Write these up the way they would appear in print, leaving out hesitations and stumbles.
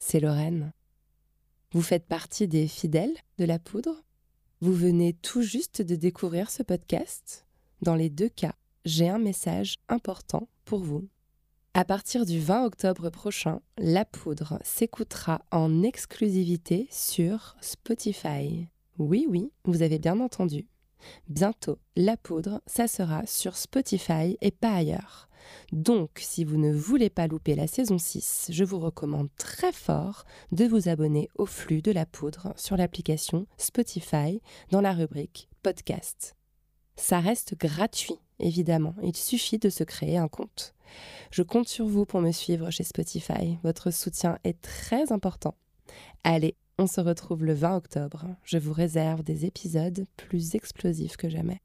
c'est Lorraine. Vous faites partie des fidèles de la poudre? Vous venez tout juste de découvrir ce podcast? Dans les deux cas, j'ai un message important pour vous. À partir du 20 octobre prochain, La Poudre s'écoutera en exclusivité sur Spotify. Oui, vous avez bien entendu. Bientôt, La Poudre, ça sera sur Spotify et pas ailleurs. Donc, si vous ne voulez pas louper la saison 6, je vous recommande très fort de vous abonner au flux de La Poudre sur l'application Spotify dans la rubrique Podcast. Ça reste gratuit, évidemment. Il suffit de se créer un compte. Je compte sur vous pour me suivre chez Spotify. Votre soutien est très important. Allez, on se retrouve le 20 octobre. Je vous réserve des épisodes plus explosifs que jamais.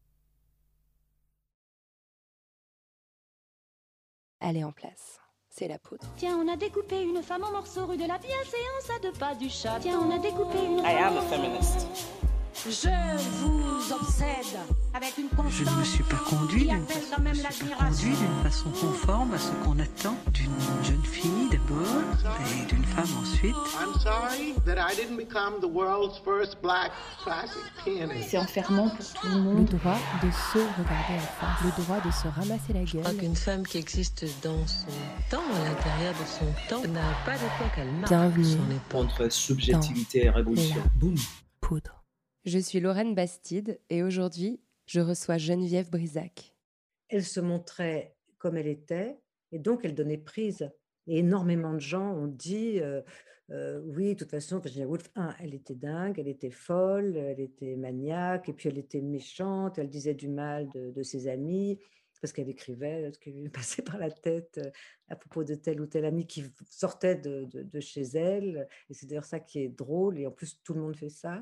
Elle est en place. C'est La Poudre. Tiens, on a découpé une femme en morceaux rue de la bienséance à 2 pas du château. Tiens, on a découpé une femme. I am a feminist. Je vous obsède avec une constance. Je ne me suis pas conduit d'une façon conforme à ce qu'on attend d'une jeune fille d'abord et d'une femme ensuite. I'm sorry that I didn't become the world's first black classic pianist. C'est enfermant pour tout le Le monde. droit de se regarder en face, le droit de se ramasser la Je crois gueule. qu'une femme qui existe dans son temps, à l'intérieur de son temps, n'a pas d'époque, elle marque Bienvenue son époque. Entre subjectivité et révolution. La Boum. Poudre. Je suis Lorraine Bastide et aujourd'hui, je reçois Geneviève Brisac. Elle se montrait comme elle était et donc elle donnait prise. Et énormément de gens ont dit oui, de toute façon, Virginia Woolf, elle était dingue, elle était folle, elle était maniaque, et puis elle était méchante, elle disait du mal de ses amis, parce qu'elle écrivait ce qui lui passait par la tête à propos de tel ou tel ami qui sortait de chez elle. Et c'est d'ailleurs ça qui est drôle, et en plus tout le monde fait ça.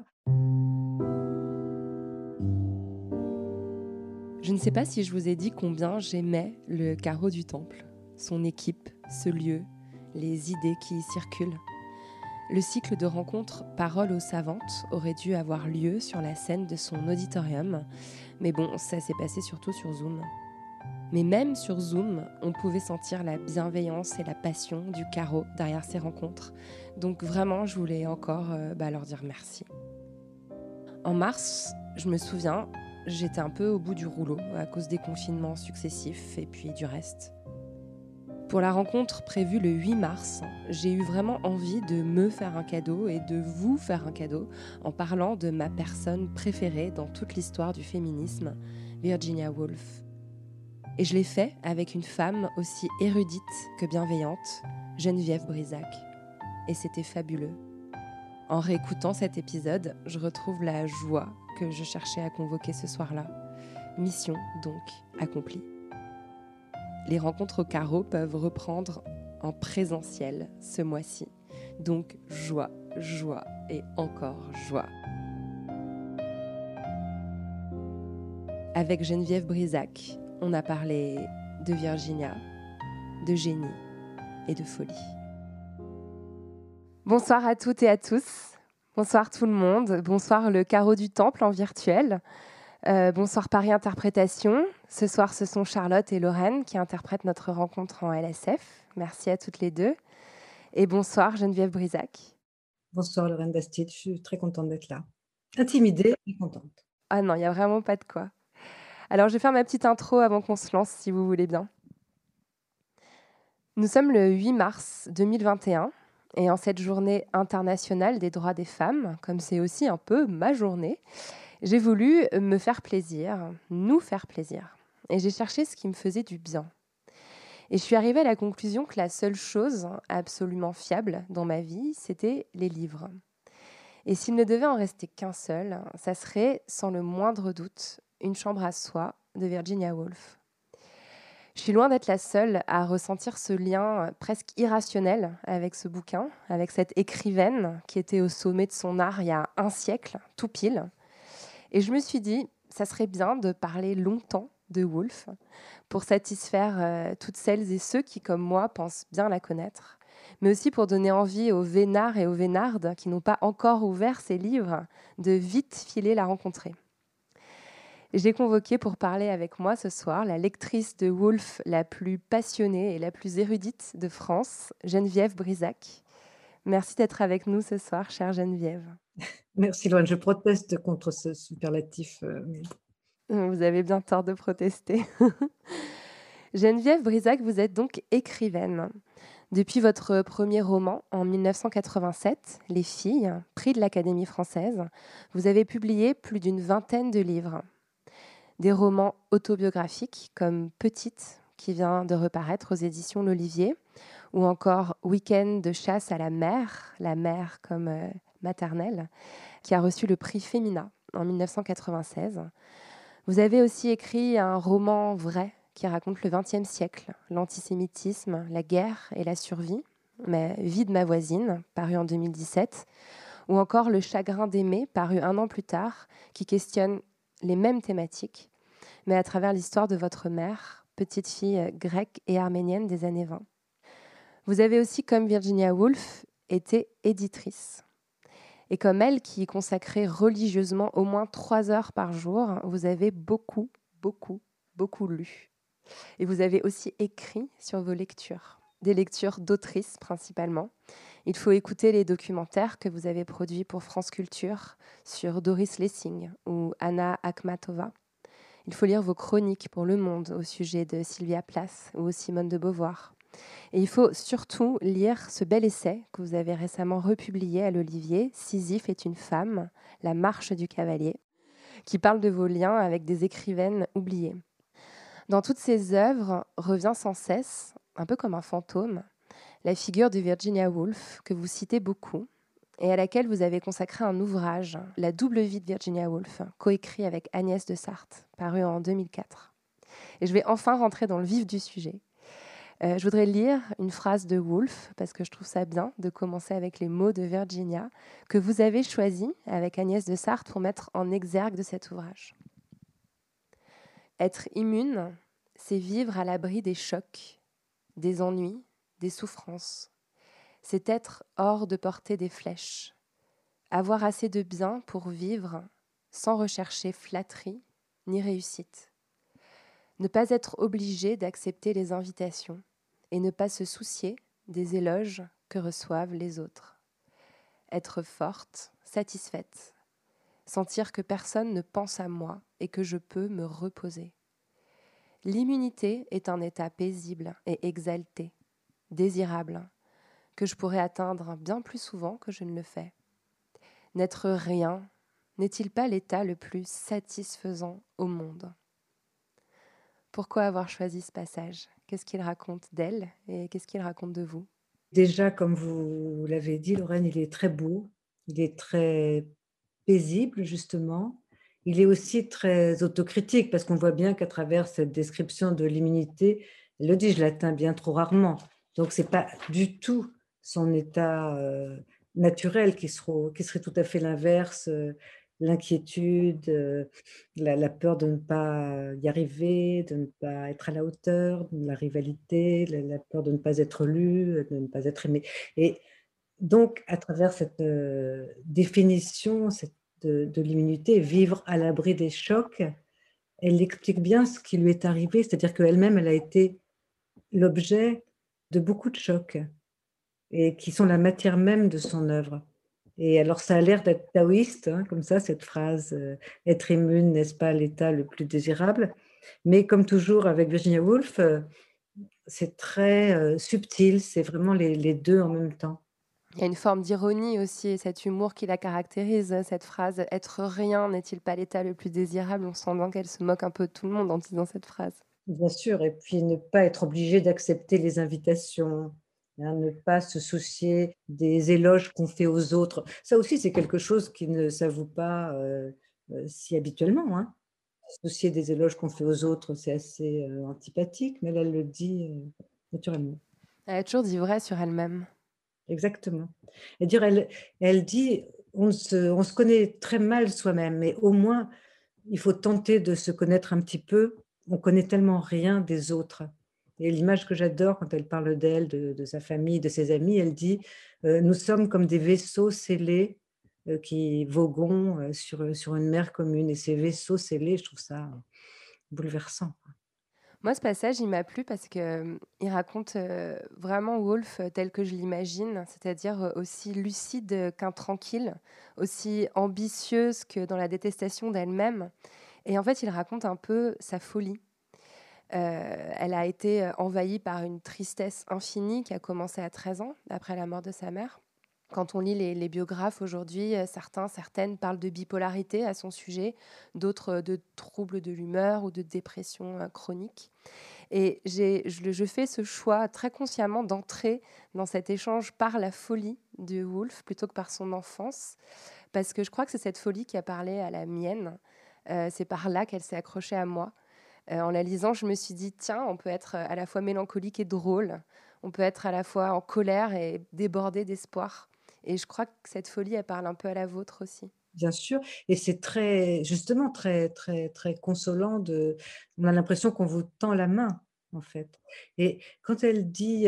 Je ne sais pas si je vous ai dit combien j'aimais le Carreau du Temple, son équipe, ce lieu, les idées qui y circulent. Le cycle de rencontres Paroles aux savantes aurait dû avoir lieu sur la scène de son auditorium, mais bon, ça s'est passé surtout sur Zoom. Mais même sur Zoom, on pouvait sentir la bienveillance et la passion du Carreau derrière ces rencontres. Donc vraiment, je voulais encore leur dire merci. En mars, je me souviens, j'étais un peu au bout du rouleau à cause des confinements successifs et puis du reste. Pour la rencontre prévue le 8 mars, j'ai eu vraiment envie de me faire un cadeau et de vous faire un cadeau en parlant de ma personne préférée dans toute l'histoire du féminisme, Virginia Woolf. Et je l'ai fait avec une femme aussi érudite que bienveillante, Geneviève Brisac. Et c'était fabuleux. En réécoutant cet épisode, je retrouve la joie que je cherchais à convoquer ce soir-là. Mission donc accomplie. Les rencontres au Carreau peuvent reprendre en présentiel ce mois-ci. Donc joie, joie et encore joie. Avec Geneviève Brisac, on a parlé de Virginia, de génie et de folie. Bonsoir à toutes et à tous. Bonsoir tout le monde. Bonsoir le Carreau du Temple en virtuel. Bonsoir Paris Interprétation. Ce soir, ce sont Charlotte et Lorraine qui interprètent notre rencontre en LSF. Merci à toutes les deux. Et bonsoir Geneviève Brisac. Bonsoir Lorraine Bastide, je suis très contente d'être là. Intimidée et contente. Ah non, il n'y a vraiment pas de quoi. Alors, je vais faire ma petite intro avant qu'on se lance, si vous voulez bien. Nous sommes le 8 mars 2021 et en cette journée internationale des droits des femmes, comme c'est aussi un peu ma journée, j'ai voulu me faire plaisir, nous faire plaisir. Et j'ai cherché ce qui me faisait du bien. Et je suis arrivée à la conclusion que la seule chose absolument fiable dans ma vie, c'était les livres. Et s'il ne devait en rester qu'un seul, ça serait, sans le moindre doute, Une chambre à soi de Virginia Woolf. Je suis loin d'être la seule à ressentir ce lien presque irrationnel avec ce bouquin, avec cette écrivaine qui était au sommet de son art il y a un siècle, tout pile. Et je me suis dit, ça serait bien de parler longtemps de Woolf pour satisfaire toutes celles et ceux qui, comme moi, pensent bien la connaître, mais aussi pour donner envie aux vénards et aux vénardes qui n'ont pas encore ouvert ces livres de vite filer la rencontrer. J'ai convoqué pour parler avec moi ce soir la lectrice de Woolf la plus passionnée et la plus érudite de France, Geneviève Brisac. Merci d'être avec nous ce soir, chère Geneviève. Merci Loane, je proteste contre ce superlatif. Vous avez bien tort de protester. Geneviève Brisac, vous êtes donc écrivaine. Depuis votre premier roman, en 1987, Les filles, prix de l'Académie française, vous avez publié plus d'une vingtaine de livres. Des romans autobiographiques comme Petite, qui vient de reparaître aux éditions L'Olivier, ou encore Week-end de chasse à la mer comme maternelle, qui a reçu le prix Femina en 1996. Vous avez aussi écrit un roman vrai qui raconte le XXe siècle, l'antisémitisme, la guerre et la survie, mais Vie de ma voisine, paru en 2017, ou encore Le chagrin d'aimer, paru un an plus tard, qui questionne les mêmes thématiques, mais à travers l'histoire de votre mère, petite fille grecque et arménienne des années 20. Vous avez aussi, comme Virginia Woolf, été éditrice. Et comme elle, qui y consacrait religieusement au moins 3 heures par jour, vous avez beaucoup lu. Et vous avez aussi écrit sur vos lectures, des lectures d'autrices principalement. Il faut écouter les documentaires que vous avez produits pour France Culture sur Doris Lessing ou Anna Akhmatova. Il faut lire vos chroniques pour Le Monde au sujet de Sylvia Plath ou Simone de Beauvoir. Et il faut surtout lire ce bel essai que vous avez récemment republié à l'Olivier, Sisyphe est une femme, la marche du cavalier, qui parle de vos liens avec des écrivaines oubliées. Dans toutes ces œuvres revient sans cesse, un peu comme un fantôme, la figure de Virginia Woolf, que vous citez beaucoup, et à laquelle vous avez consacré un ouvrage, La double vie de Virginia Woolf, coécrit avec Agnès de Sarthe, paru en 2004. Et je vais enfin rentrer dans le vif du sujet. Je voudrais lire une phrase de Woolf, parce que je trouve ça bien de commencer avec les mots de Virginia, que vous avez choisis avec Agnès de Sarthe pour mettre en exergue de cet ouvrage. Être immune, c'est vivre à l'abri des chocs, des ennuis, des souffrances. C'est être hors de portée des flèches. Avoir assez de bien pour vivre sans rechercher flatterie ni réussite. Ne pas être obligé d'accepter les invitations et ne pas se soucier des éloges que reçoivent les autres. Être forte, satisfaite. Sentir que personne ne pense à moi et que je peux me reposer. L'immunité est un état paisible et exalté, désirable, que je pourrais atteindre bien plus souvent que je ne le fais. N'être rien, n'est-il pas l'état le plus satisfaisant au monde ? Pourquoi avoir choisi ce passage ? Qu'est-ce qu'il raconte d'elle et qu'est-ce qu'il raconte de vous ? Déjà, comme vous l'avez dit, Lorraine, il est très beau, il est très paisible, justement. Il est aussi très autocritique, parce qu'on voit bien qu'à travers cette description de l'immunité, elle le dit, je l'atteins bien trop rarement. Donc, ce n'est pas du tout son état naturel qui serait tout à fait l'inverse, l'inquiétude, la peur de ne pas y arriver, de ne pas être à la hauteur, la rivalité, la peur de ne pas être lu, de ne pas être aimé. Et donc, à travers cette définition de l'immunité, vivre à l'abri des chocs, elle explique bien ce qui lui est arrivé, c'est-à-dire qu'elle-même, elle a été l'objet de beaucoup de chocs, et qui sont la matière même de son œuvre. Et alors, ça a l'air d'être taoïste, hein, comme ça, cette phrase « être immune, n'est-ce pas l'état le plus désirable ?» Mais comme toujours avec Virginia Woolf, c'est très subtil, c'est vraiment les deux en même temps. Il y a une forme d'ironie aussi, et cet humour qui la caractérise, cette phrase « être rien n'est-il pas l'état le plus désirable ?» On sent bien qu'elle se moque un peu de tout le monde en disant cette phrase. Bien sûr, et puis ne pas être obligé d'accepter les invitations, hein, ne pas se soucier des éloges qu'on fait aux autres. Ça aussi, c'est quelque chose qui ne s'avoue pas si habituellement, hein. Se soucier des éloges qu'on fait aux autres, c'est assez antipathique, mais elle le dit naturellement. Elle a toujours dit vrai sur elle-même. Exactement. Elle dit, on se connaît très mal soi-même, mais au moins, il faut tenter de se connaître un petit peu. On connaît tellement rien des autres. Et l'image que j'adore quand elle parle d'elle, de sa famille, de ses amis, elle dit nous sommes comme des vaisseaux scellés qui voguons sur une mer commune. Et ces vaisseaux scellés, je trouve ça bouleversant. Moi, ce passage, il m'a plu parce que il raconte vraiment Woolf tel que je l'imagine, c'est-à-dire aussi lucide qu'intranquille, aussi ambitieuse que dans la détestation d'elle-même. Et en fait, il raconte un peu sa folie. Elle a été envahie par une tristesse infinie qui a commencé à 13 ans, après la mort de sa mère. Quand on lit les biographes aujourd'hui, certaines parlent de bipolarité à son sujet, d'autres de troubles de l'humeur ou de dépression chronique. Et je fais ce choix très consciemment d'entrer dans cet échange par la folie de Woolf plutôt que par son enfance, parce que je crois que c'est cette folie qui a parlé à la mienne. C'est par là qu'elle s'est accrochée à moi. En la lisant, je me suis dit, tiens, on peut être à la fois mélancolique et drôle. On peut être à la fois en colère et débordé d'espoir. Et je crois que cette folie, elle parle un peu à la vôtre aussi. Bien sûr, et c'est très justement très, très, très consolant on a l'impression qu'on vous tend la main, en fait. Et quand elle dit,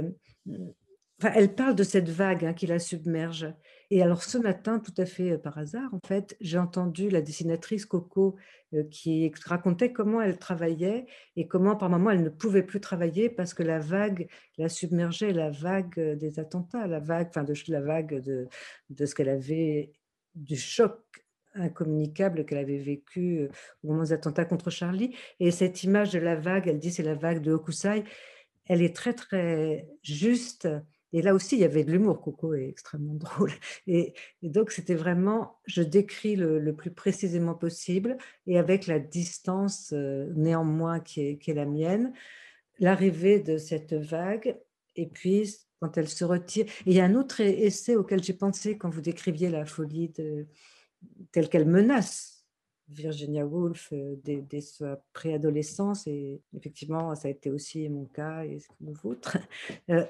enfin, elle parle de cette vague, hein, qui la submerge. Et alors ce matin, tout à fait, par hasard, en fait, j'ai entendu la dessinatrice Coco, qui racontait comment elle travaillait et comment par moments elle ne pouvait plus travailler parce que la vague la submergeait, la vague, des attentats, la vague, enfin la vague de ce qu'elle avait, du choc incommunicable qu'elle avait vécu, au moment des attentats contre Charlie. Et cette image de la vague, elle dit: «C'est la vague de Hokusai», elle est très, très juste. Et là aussi, il y avait de l'humour. Coco est extrêmement drôle. Et donc c'était vraiment, je décris le plus précisément possible et avec la distance, néanmoins qui est la mienne, l'arrivée de cette vague. Et puis quand elle se retire, et il y a un autre essai auquel j'ai pensé quand vous décriviez la folie telle qu'elle menace Virginia Woolf, dès sa préadolescence, et effectivement ça a été aussi mon cas et le vôtre. Heu,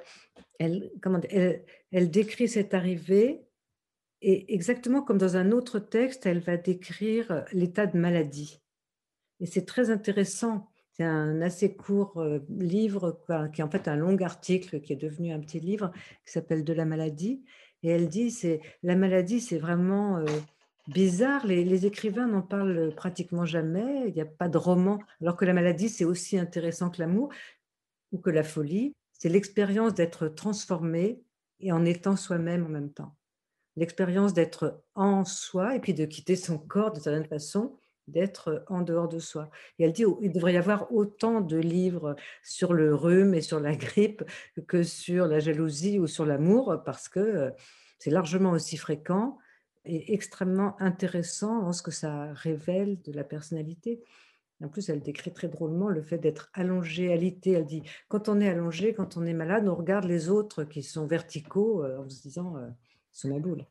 elle décrit cette arrivée, et exactement comme dans un autre texte, elle va décrire l'état de maladie. Et c'est très intéressant. C'est un assez court, livre, quoi, qui est en fait un long article qui est devenu un petit livre qui s'appelle «De la maladie», et elle dit: «C'est la maladie, c'est vraiment, bizarre, les écrivains n'en parlent pratiquement jamais, il y a pas de roman, alors que la maladie, c'est aussi intéressant que l'amour ou que la folie. C'est l'expérience d'être transformé et en étant soi-même en même temps». L'expérience d'être en soi et puis de quitter son corps d'une certaine façon, d'être en dehors de soi. Et elle dit: «Oh, il devrait y avoir autant de livres sur le rhume et sur la grippe que sur la jalousie ou sur l'amour, parce que, c'est largement aussi fréquent et extrêmement intéressant dans ce que ça révèle de la personnalité». En plus, elle décrit très drôlement le fait d'être allongé, alité. Elle dit: «Quand on est allongé, quand on est malade, on regarde les autres qui sont verticaux, en se disant, "Ils sont ma boule"».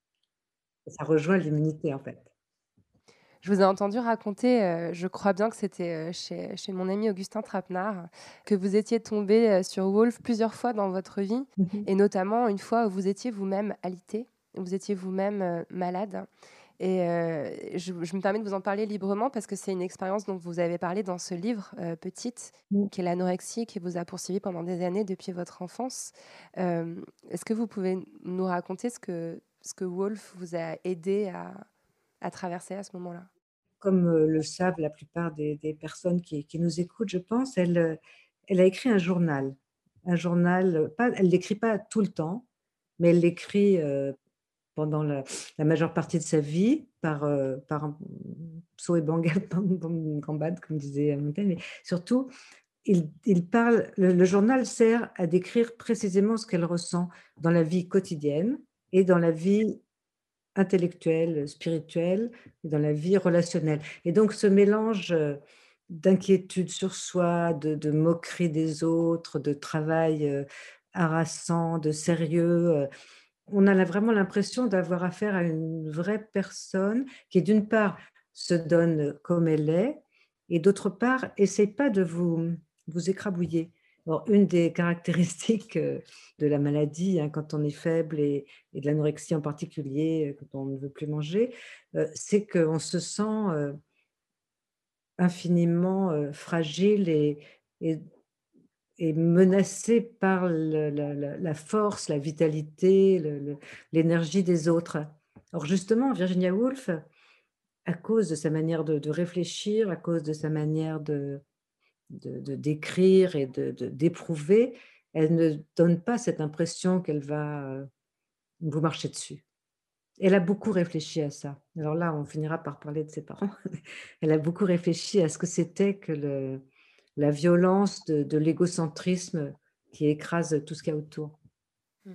Ça rejoint l'immunité, en fait. Je vous ai entendu raconter, je crois bien que c'était chez mon ami Augustin Trapenard, que vous étiez tombé sur Woolf plusieurs fois dans votre vie, Mmh mh. et notamment une fois où vous étiez vous-même alité, vous étiez vous-même malade. Et je me permets de vous en parler librement parce que c'est une expérience dont vous avez parlé dans ce livre, Petite, Mmh. qui est l'anorexie qui vous a poursuivi pendant des années depuis votre enfance. Est-ce que vous pouvez nous raconter ce que Woolf vous a aidé à traverser à ce moment-là? Comme, le savent la plupart des personnes qui nous écoutent, je pense, elle a écrit un journal. Un journal, pas, elle l'écrit pas tout le temps, mais elle l'écrit, pendant la majeure partie de sa vie par saut et gambade, comme disait Montaigne, mais surtout, il parle, le journal sert à décrire précisément ce qu'elle ressent dans la vie quotidienne et dans la vie intellectuelle, spirituelle, et dans la vie relationnelle. Et donc ce mélange, d'inquiétude sur soi, de moquerie des autres, de travail, harassant, de sérieux, on a vraiment l'impression d'avoir affaire à une vraie personne qui, d'une part, se donne comme elle est, et d'autre part, essaie pas de vous écrabouiller. Alors, une des caractéristiques, de la maladie, hein, quand on est faible, et de l'anorexie en particulier, quand on ne veut plus manger, c'est qu'on se sent, infiniment, fragile et et menacé par la force, la vitalité, l'énergie des autres. Alors justement, Virginia Woolf, à cause de sa manière de réfléchir, à cause de sa manière d'écrire et d'éprouver, elle ne donne pas cette impression qu'elle va vous marcher dessus. Elle a beaucoup réfléchi à ça. Alors là, on finira par parler de ses parents. Elle a beaucoup réfléchi à ce que c'était que la violence de l'égocentrisme qui écrase tout ce qu'il y a autour. Hmm.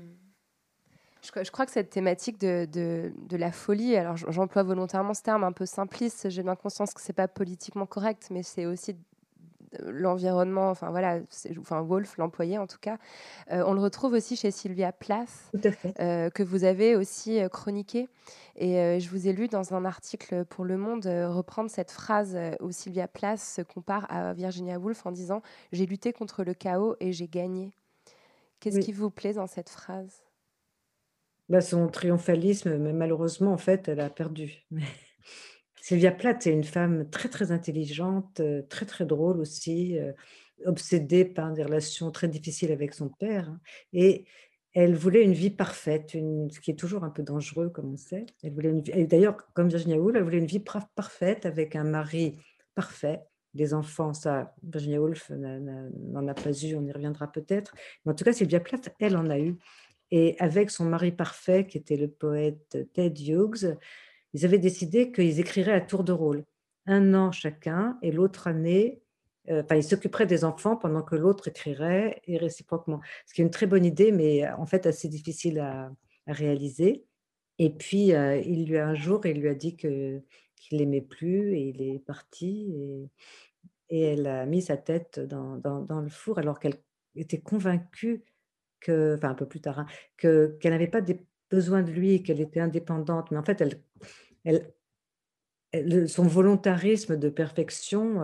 Je crois que cette thématique de la folie, alors j'emploie volontairement ce terme un peu simpliste, j'ai bien conscience que c'est pas politiquement correct, mais c'est aussi l'environnement, enfin voilà, enfin Woolf l'employait en tout cas. On le retrouve aussi chez Sylvia Plath, Tout à fait. que vous avez aussi chroniqué. Et je vous ai lu dans un article pour Le Monde reprendre cette phrase où Sylvia Plath se compare à Virginia Woolf en disant « J'ai lutté contre le chaos et j'ai gagné ». Qu'est-ce Oui. qui vous plaît dans cette phrase ? Bah, son triomphalisme, mais malheureusement, en fait, elle a perdu. Sylvia Plath est une femme très, très intelligente, très, très drôle aussi, obsédée par des relations très difficiles avec son père, hein, et elle voulait une vie parfaite, ce qui est toujours un peu dangereux, comme on sait. Elle voulait une vie et d'ailleurs, comme Virginia Woolf, elle voulait une vie parfaite avec un mari parfait. Des enfants, ça, Virginia Woolf n'en a pas eu, on y reviendra peut-être. Mais en tout cas, Sylvia Plath, elle en a eu. Et avec son mari parfait, qui était le poète Ted Hughes, ils avaient décidé qu'ils écriraient à tour de rôle. 1 an chacun, et l'autre année, ils s'occuperaient des enfants pendant que l'autre écrirait, et réciproquement. Ce qui est une très bonne idée, mais en fait assez difficile à réaliser. Et puis, un jour, il lui a dit qu'il l'aimait plus, et il est parti, et elle a mis sa tête dans le four, alors qu'elle était convaincue un peu plus tard, hein, qu'elle n'avait pas besoin de lui, qu'elle était indépendante. Mais en fait, elle son volontarisme de perfection,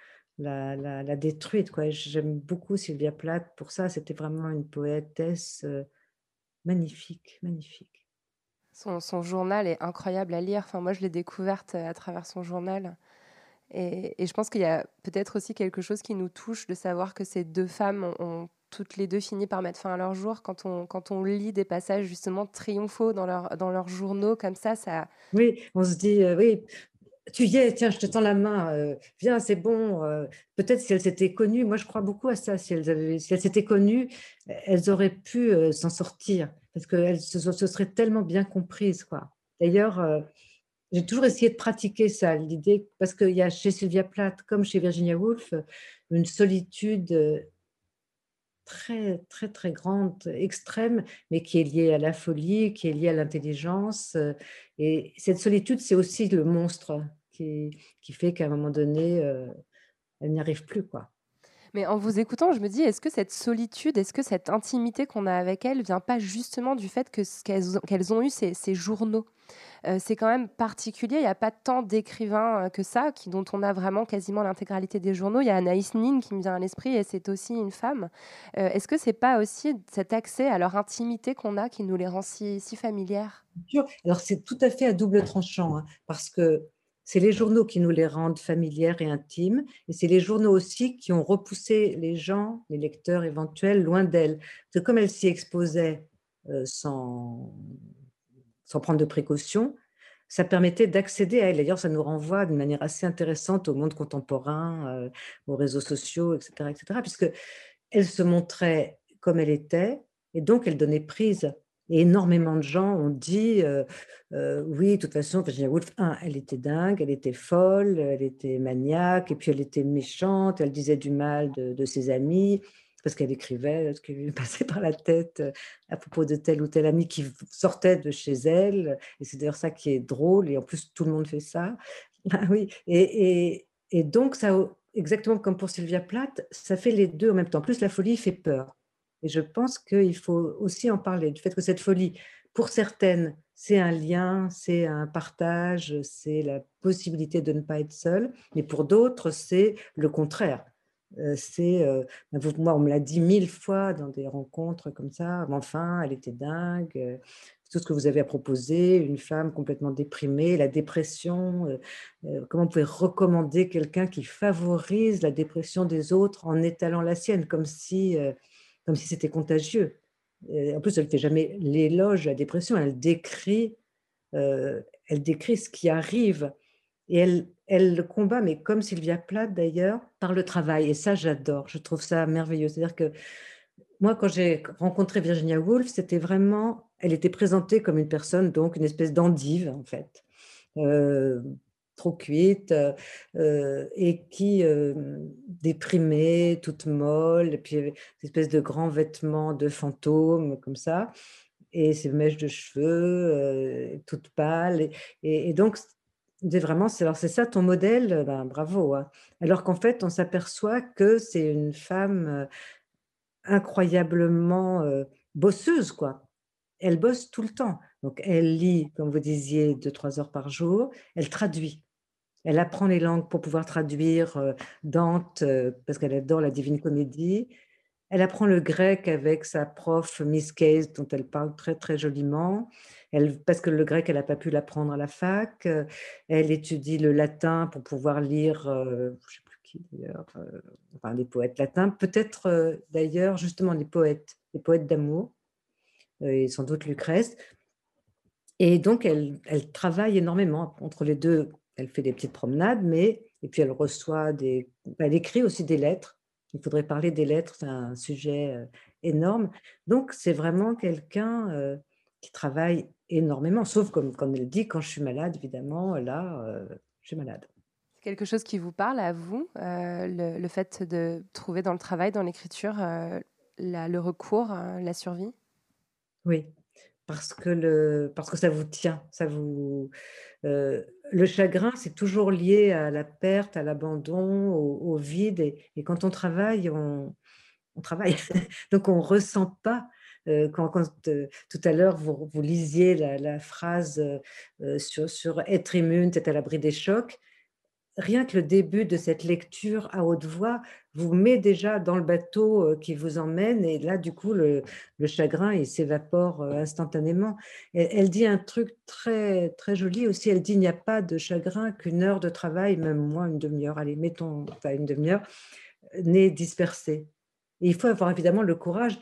l'a détruite, quoi. J'aime beaucoup Sylvia Plath pour ça. C'était vraiment une poétesse, magnifique, magnifique. Son journal est incroyable à lire. Enfin, moi, je l'ai découverte à travers son journal. Et je pense qu'il y a peut-être aussi quelque chose qui nous touche de savoir que ces deux femmes ont toutes les deux fini par mettre fin à leur jour. Quand on lit des passages justement triomphaux dans leurs journaux comme ça... Oui, on se dit, oui, tu y es, tiens, je te tends la main, viens, c'est bon. Peut-être si elles s'étaient connues, moi je crois beaucoup à ça, si elles s'étaient connues, elles auraient pu s'en sortir, parce qu'elles se seraient tellement bien comprises, quoi. D'ailleurs, j'ai toujours essayé de pratiquer ça, l'idée, parce qu'il y a chez Sylvia Plath, comme chez Virginia Woolf, une solitude très, très, très grande, extrême, mais qui est liée à la folie, qui est liée à l'intelligence. Et cette solitude, c'est aussi le monstre qui fait qu'à un moment donné, elle n'y arrive plus, quoi. Mais en vous écoutant, je me dis, est-ce que cette solitude, est-ce que cette intimité qu'on a avec elles vient pas justement du fait qu'elles ont eu ces journaux ? C'est quand même particulier, il n'y a pas tant d'écrivains que ça, dont on a vraiment quasiment l'intégralité des journaux. Il y a Anaïs Nin qui me vient à l'esprit, et c'est aussi une femme. Est-ce que c'est pas aussi cet accès à leur intimité qu'on a qui nous les rend si familières ? Alors, c'est tout à fait à double tranchant, hein, parce que c'est les journaux qui nous les rendent familières et intimes, et c'est les journaux aussi qui ont repoussé les gens, les lecteurs éventuels, loin d'elles. Parce que comme elles s'y exposaient sans prendre de précautions, ça permettait d'accéder à elles. D'ailleurs, ça nous renvoie d'une manière assez intéressante au monde contemporain, aux réseaux sociaux, etc., puisque elle se montrait comme elle était, et donc elle donnait prise. Et énormément de gens ont dit, oui, de toute façon, Virginia Woolf, elle était dingue, elle était folle, elle était maniaque, et puis elle était méchante, elle disait du mal de ses amis, parce qu'elle écrivait ce qui lui passait par la tête à propos de tel ou tel ami qui sortait de chez elle. Et c'est d'ailleurs ça qui est drôle, et en plus, tout le monde fait ça. Ah oui, et donc, ça, exactement comme pour Sylvia Plath, ça fait les deux en même temps. En plus, la folie fait peur. Et je pense qu'il faut aussi en parler, du fait que cette folie, pour certaines, c'est un lien, c'est un partage, c'est la possibilité de ne pas être seule, mais pour d'autres, c'est le contraire. Moi, on me l'a dit 1000 fois dans des rencontres comme ça, mais enfin, elle était dingue. Tout ce que vous avez à proposer, une femme complètement déprimée, la dépression, comment vous pouvez recommander quelqu'un qui favorise la dépression des autres en étalant la sienne, comme si c'était contagieux. En plus, elle ne fait jamais l'éloge de la dépression, elle décrit ce qui arrive. Et elle le combat, mais comme Sylvia Plath d'ailleurs, par le travail. Et ça, j'adore. Je trouve ça merveilleux. C'est-à-dire que moi, quand j'ai rencontré Virginia Woolf, c'était vraiment, elle était présentée comme une personne, donc une espèce d'endive en fait, euh, trop cuite, et qui déprimée, toute molle, et puis une espèce de grands vêtements de fantôme comme ça, et ses mèches de cheveux toutes pâles, et donc vraiment, alors c'est ça ton modèle, ben, bravo, hein. Alors qu'en fait, on s'aperçoit que c'est une femme incroyablement bosseuse, quoi. Elle bosse tout le temps. Donc, elle lit, comme vous disiez, 2-3 heures par jour. Elle traduit. Elle apprend les langues pour pouvoir traduire Dante, parce qu'elle adore la Divine Comédie. Elle apprend le grec avec sa prof Miss Case, dont elle parle très, très joliment. Parce que le grec, elle n'a pas pu l'apprendre à la fac. Elle étudie le latin pour pouvoir lire, je ne sais plus qui d'ailleurs, enfin, des poètes latins. Peut-être d'ailleurs, justement, des poètes d'amour, et sans doute Lucrèce. Et donc, elle travaille énormément. Entre les deux, elle fait des petites promenades, et puis elle reçoit elle écrit aussi des lettres. Il faudrait parler des lettres, c'est un sujet énorme. Donc, c'est vraiment quelqu'un qui travaille énormément, sauf comme elle dit, quand je suis malade, évidemment, là, je suis malade. C'est quelque chose qui vous parle à vous, le fait de trouver dans le travail, dans l'écriture, le recours, la survie? Oui, parce que ça vous tient, le chagrin, c'est toujours lié à la perte, à l'abandon, au vide, et quand on travaille, on travaille. Donc on ressent pas, tout à l'heure vous lisiez la phrase, sur être immune, être à l'abri des chocs. Rien que le début de cette lecture à haute voix vous met déjà dans le bateau qui vous emmène, et là, du coup, le chagrin, il s'évapore instantanément. Elle dit un truc très, très joli aussi. Elle dit: il n'y a pas de chagrin qu'une heure de travail, même moins une demi-heure, allez, mettons, enfin une demi-heure, n'est dispersée. Et il faut avoir évidemment le courage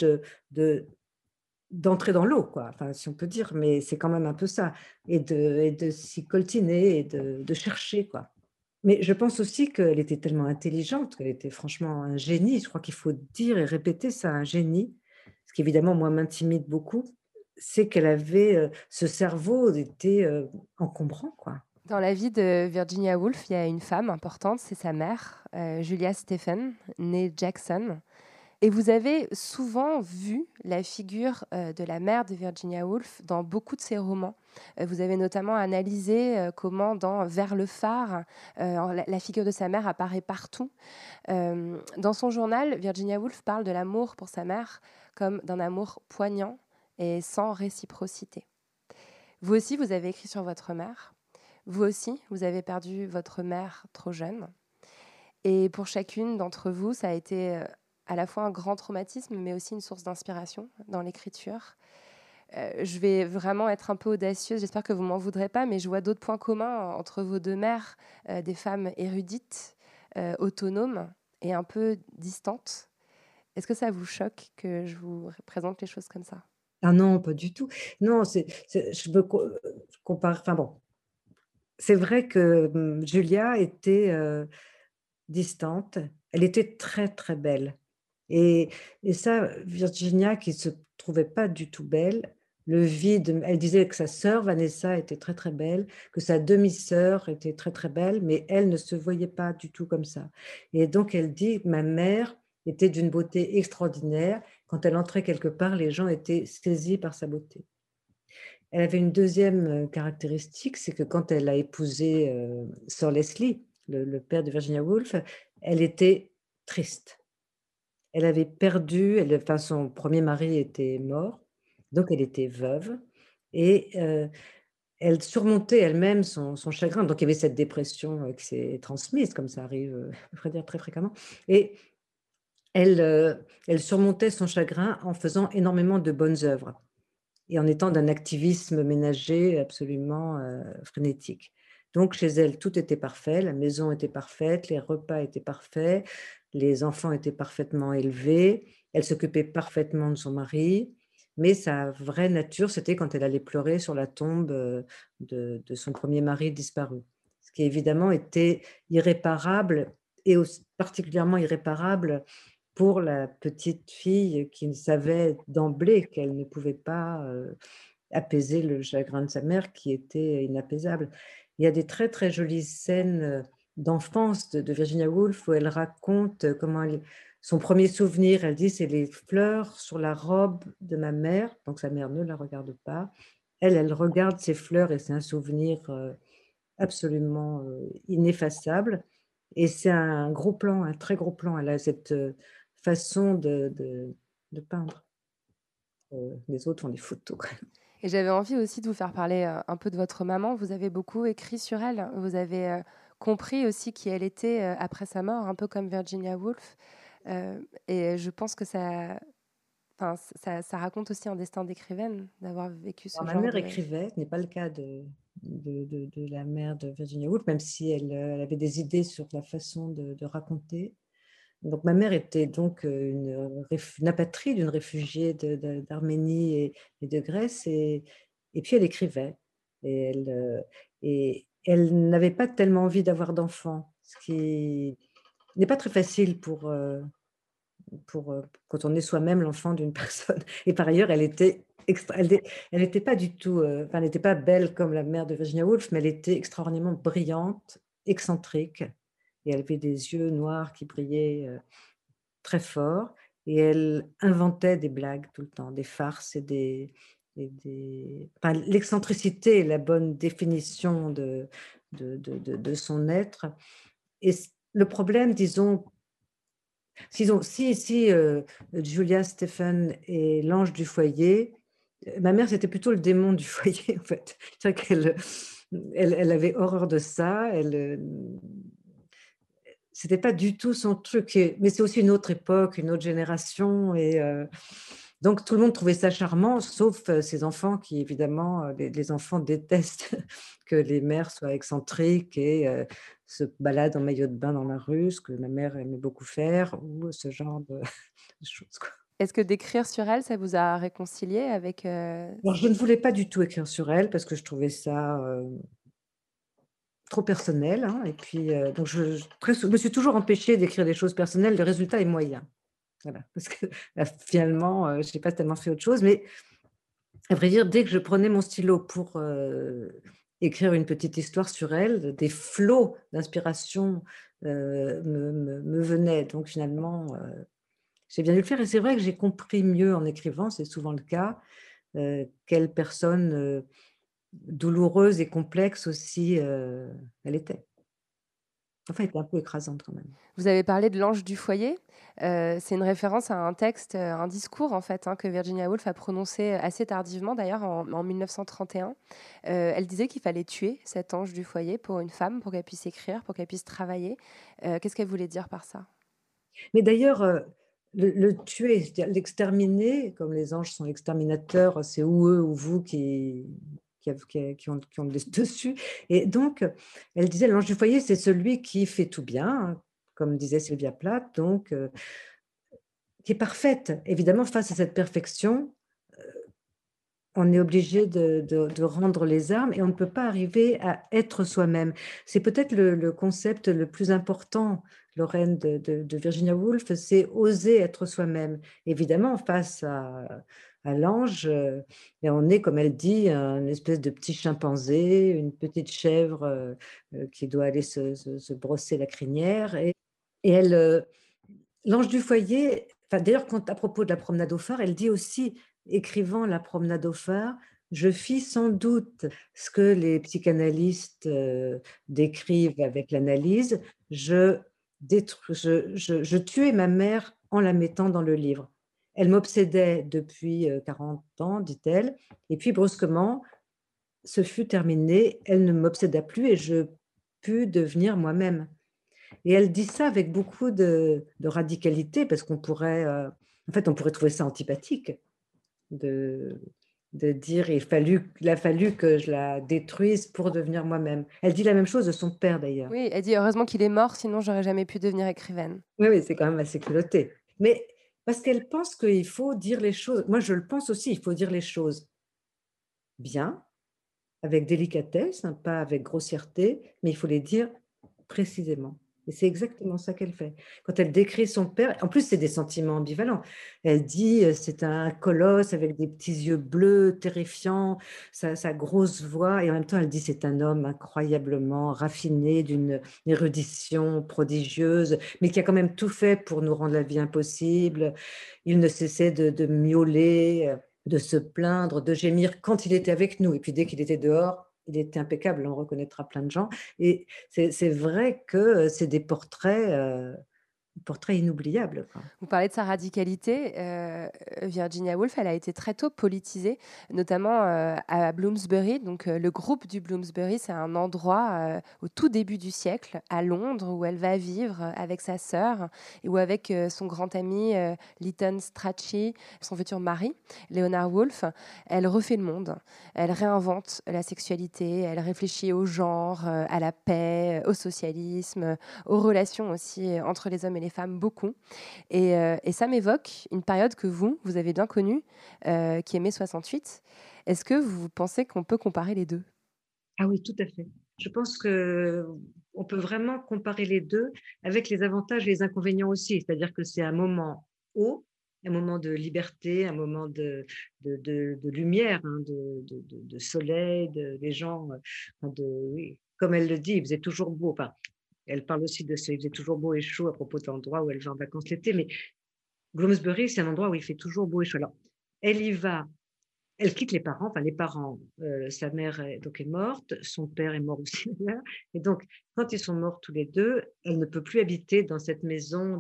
d'entrer dans l'eau, quoi. Enfin, si on peut dire, mais c'est quand même un peu ça. Et de s'y coltiner et de chercher, quoi. Mais je pense aussi qu'elle était tellement intelligente, qu'elle était franchement un génie. Je crois qu'il faut dire et répéter ça, un génie. Ce qui évidemment, moi, m'intimide beaucoup, c'est qu'elle avait ce cerveau était encombrant, quoi. Dans la vie de Virginia Woolf, il y a une femme importante, c'est sa mère, Julia Stephen, née Jackson. Et vous avez souvent vu la figure de la mère de Virginia Woolf dans beaucoup de ses romans. Vous avez notamment analysé comment dans Vers le phare, la figure de sa mère apparaît partout. Dans son journal, Virginia Woolf parle de l'amour pour sa mère comme d'un amour poignant et sans réciprocité. Vous aussi, vous avez écrit sur votre mère. Vous aussi, vous avez perdu votre mère trop jeune. Et pour chacune d'entre vous, ça a été à la fois un grand traumatisme, mais aussi une source d'inspiration dans l'écriture. Je vais vraiment être un peu audacieuse, j'espère que vous ne m'en voudrez pas, mais je vois d'autres points communs entre vos deux mères, des femmes érudites, autonomes et un peu distantes. Est-ce que ça vous choque que je vous présente les choses comme ça? Ah non, pas du tout. Non, je me compare, enfin bon, c'est vrai que Julia était distante, elle était très, très belle. Et ça, Virginia, qui se trouvait pas du tout belle, le vide, elle disait que sa sœur Vanessa était très, très belle, que sa demi-sœur était très, très belle, mais elle ne se voyait pas du tout comme ça. Et donc elle dit: «Ma mère était d'une beauté extraordinaire. Quand elle entrait quelque part, les gens étaient saisis par sa beauté». Elle avait une deuxième caractéristique, c'est que quand elle a épousé Sir Leslie, le père de Virginia Woolf, elle était triste. Elle avait perdu, enfin son premier mari était mort, donc elle était veuve, et elle surmontait elle-même son chagrin. Donc il y avait cette dépression qui s'est transmise, comme ça arrive, à vrai dire, très fréquemment, et elle surmontait son chagrin en faisant énormément de bonnes œuvres et en étant d'un activisme ménager absolument frénétique. Donc chez elle, tout était parfait, la maison était parfaite, les repas étaient parfaits, les enfants étaient parfaitement élevés, elle s'occupait parfaitement de son mari, mais sa vraie nature, c'était quand elle allait pleurer sur la tombe de son premier mari disparu. Ce ce qui évidemment était irréparable et particulièrement irréparable pour la petite fille qui savait d'emblée qu'elle ne pouvait pas apaiser le chagrin de sa mère qui était inapaisable. Il y a des très très jolies scènes d'enfance de Virginia Woolf où elle raconte comment son premier souvenir, elle dit, c'est les fleurs sur la robe de ma mère, donc sa mère ne la regarde pas. Elle regarde ces fleurs et c'est un souvenir absolument ineffaçable. Et c'est un gros plan, un très gros plan. Elle a cette façon de peindre. Les autres font des photos. Et j'avais envie aussi de vous faire parler un peu de votre maman. Vous avez beaucoup écrit sur elle. Vous avez compris aussi qui elle était après sa mort, un peu comme Virginia Woolf. Et je pense que ça raconte aussi un destin d'écrivaine, d'avoir vécu ce Ma genre mère de... écrivait, ce n'est pas le cas de la mère de Virginia Woolf, même si elle avait des idées sur la façon de raconter. Donc ma mère était donc une apatride, une réfugiée d'Arménie et de Grèce, et puis elle écrivait. Et elle n'avait pas tellement envie d'avoir d'enfants, ce qui n'est pas très facile pour quand on est soi-même l'enfant d'une personne. Et par ailleurs, elle n'était pas du tout, elle n'était pas belle comme la mère de Virginia Woolf, mais elle était extraordinairement brillante, excentrique, et elle avait des yeux noirs qui brillaient très fort, et elle inventait des blagues tout le temps, des farces l'excentricité est la bonne définition de son être. Et le problème, disons, si Julia Stephen est l'ange du foyer, ma mère, c'était plutôt le démon du foyer, en fait. C'est vrai qu'elle avait horreur de ça. C'était pas du tout son truc. Mais c'est aussi une autre époque, une autre génération. Et donc, tout le monde trouvait ça charmant, sauf ses enfants qui, évidemment, les enfants détestent que les mères soient excentriques et se baladent en maillot de bain dans la rue, ce que ma mère aimait beaucoup faire, ou ce genre de choses, quoi. Est-ce que d'écrire sur elle, ça vous a réconcilié avec... Alors, je ne voulais pas du tout écrire sur elle parce que je trouvais ça trop personnel. Et puis, donc je me suis toujours empêchée d'écrire des choses personnelles. Le résultat est moyen. Voilà, parce que finalement, je n'ai pas tellement fait autre chose. Mais à vrai dire, dès que je prenais mon stylo pour écrire une petite histoire sur elle, des flots d'inspiration me venaient. Donc finalement, j'ai bien dû le faire. Et c'est vrai que j'ai compris mieux en écrivant, c'est souvent le cas, quelle personne douloureuse et complexe aussi elle était. Enfin, elle était un peu écrasante quand même. Vous avez parlé de l'ange du foyer. C'est une référence à un texte, un discours en fait, que Virginia Woolf a prononcé assez tardivement, d'ailleurs en 1931. Elle disait qu'il fallait tuer cet ange du foyer pour une femme, pour qu'elle puisse écrire, pour qu'elle puisse travailler. Qu'est-ce qu'elle voulait dire par ça? Mais d'ailleurs, le tuer, c'est-à-dire l'exterminer, comme les anges sont l'exterminateur, c'est ou eux ou vous qui ont le dessus. Et donc, elle disait, l'ange du foyer, c'est celui qui fait tout bien, comme disait Sylvia Plath, donc qui est parfaite. Évidemment, face à cette perfection, on est obligé de rendre les armes et on ne peut pas arriver à être soi-même. C'est peut-être le concept le plus important, Lorraine, de Virginia Woolf, c'est oser être soi-même. Évidemment, face à l'ange, on est, comme elle dit, une espèce de petit chimpanzé, une petite chèvre qui doit aller se brosser la crinière. Et elle, l'ange du foyer, d'ailleurs, à propos de la promenade au phare, elle dit aussi, écrivant la promenade au phare, je fis sans doute ce que les psychanalystes décrivent avec l'analyse, je tuais ma mère en la mettant dans le livre. Elle m'obsédait depuis 40 ans, dit-elle, et puis brusquement, ce fut terminé, elle ne m'obséda plus et je pus devenir moi-même. Et elle dit ça avec beaucoup de radicalité, parce qu'on pourrait, on pourrait trouver ça antipathique de dire il a fallu que je la détruise pour devenir moi-même. Elle dit la même chose de son père d'ailleurs. Oui, elle dit heureusement qu'il est mort, sinon j'aurais jamais pu devenir écrivaine. Oui, c'est quand même assez culotté. Mais parce qu'elle pense qu'il faut dire les choses. Moi, je le pense aussi, il faut dire les choses bien, avec délicatesse, hein, pas avec grossièreté, mais il faut les dire précisément. Et c'est exactement ça qu'elle fait. Quand elle décrit son père, en plus, c'est des sentiments ambivalents. Elle dit, c'est un colosse avec des petits yeux bleus, terrifiants, sa grosse voix, et en même temps, elle dit, c'est un homme incroyablement raffiné, d'une érudition prodigieuse, mais qui a quand même tout fait pour nous rendre la vie impossible. Il ne cessait de miauler, de se plaindre, de gémir quand il était avec nous. Et puis dès qu'il était dehors, il était impeccable, on reconnaîtra plein de gens. Et c'est vrai que c'est des portraits inoubliables, quoi. Vous parlez de sa radicalité. Virginia Woolf, elle a été très tôt politisée, notamment à Bloomsbury. Donc, le groupe du Bloomsbury, c'est un endroit au tout début du siècle, à Londres, où elle va vivre avec sa sœur et où avec son grand ami Lytton Strachey, son futur mari, Leonard Woolf, elle refait le monde. Elle réinvente la sexualité, elle réfléchit au genre, à la paix, au socialisme, aux relations aussi entre les hommes et les femmes, beaucoup. Et ça m'évoque une période que vous avez bien connue, qui est mai 68. Est-ce que vous pensez qu'on peut comparer les deux? Ah oui, tout à fait. Je pense qu'on peut vraiment comparer les deux avec les avantages et les inconvénients aussi. C'est-à-dire que c'est un moment haut, un moment de liberté, un moment de lumière, hein, de soleil, les gens, oui, comme elle le dit, il faisait toujours beau. Enfin, elle parle aussi de ça, il faisait toujours beau et chaud à propos de l'endroit où elle va en vacances l'été. Mais Bloomsbury, c'est un endroit où il fait toujours beau et chaud. Alors, elle y va. Elle quitte les parents, enfin les parents, sa mère est morte, son père est mort aussi d'ailleurs, et donc quand ils sont morts tous les deux, elle ne peut plus habiter dans cette maison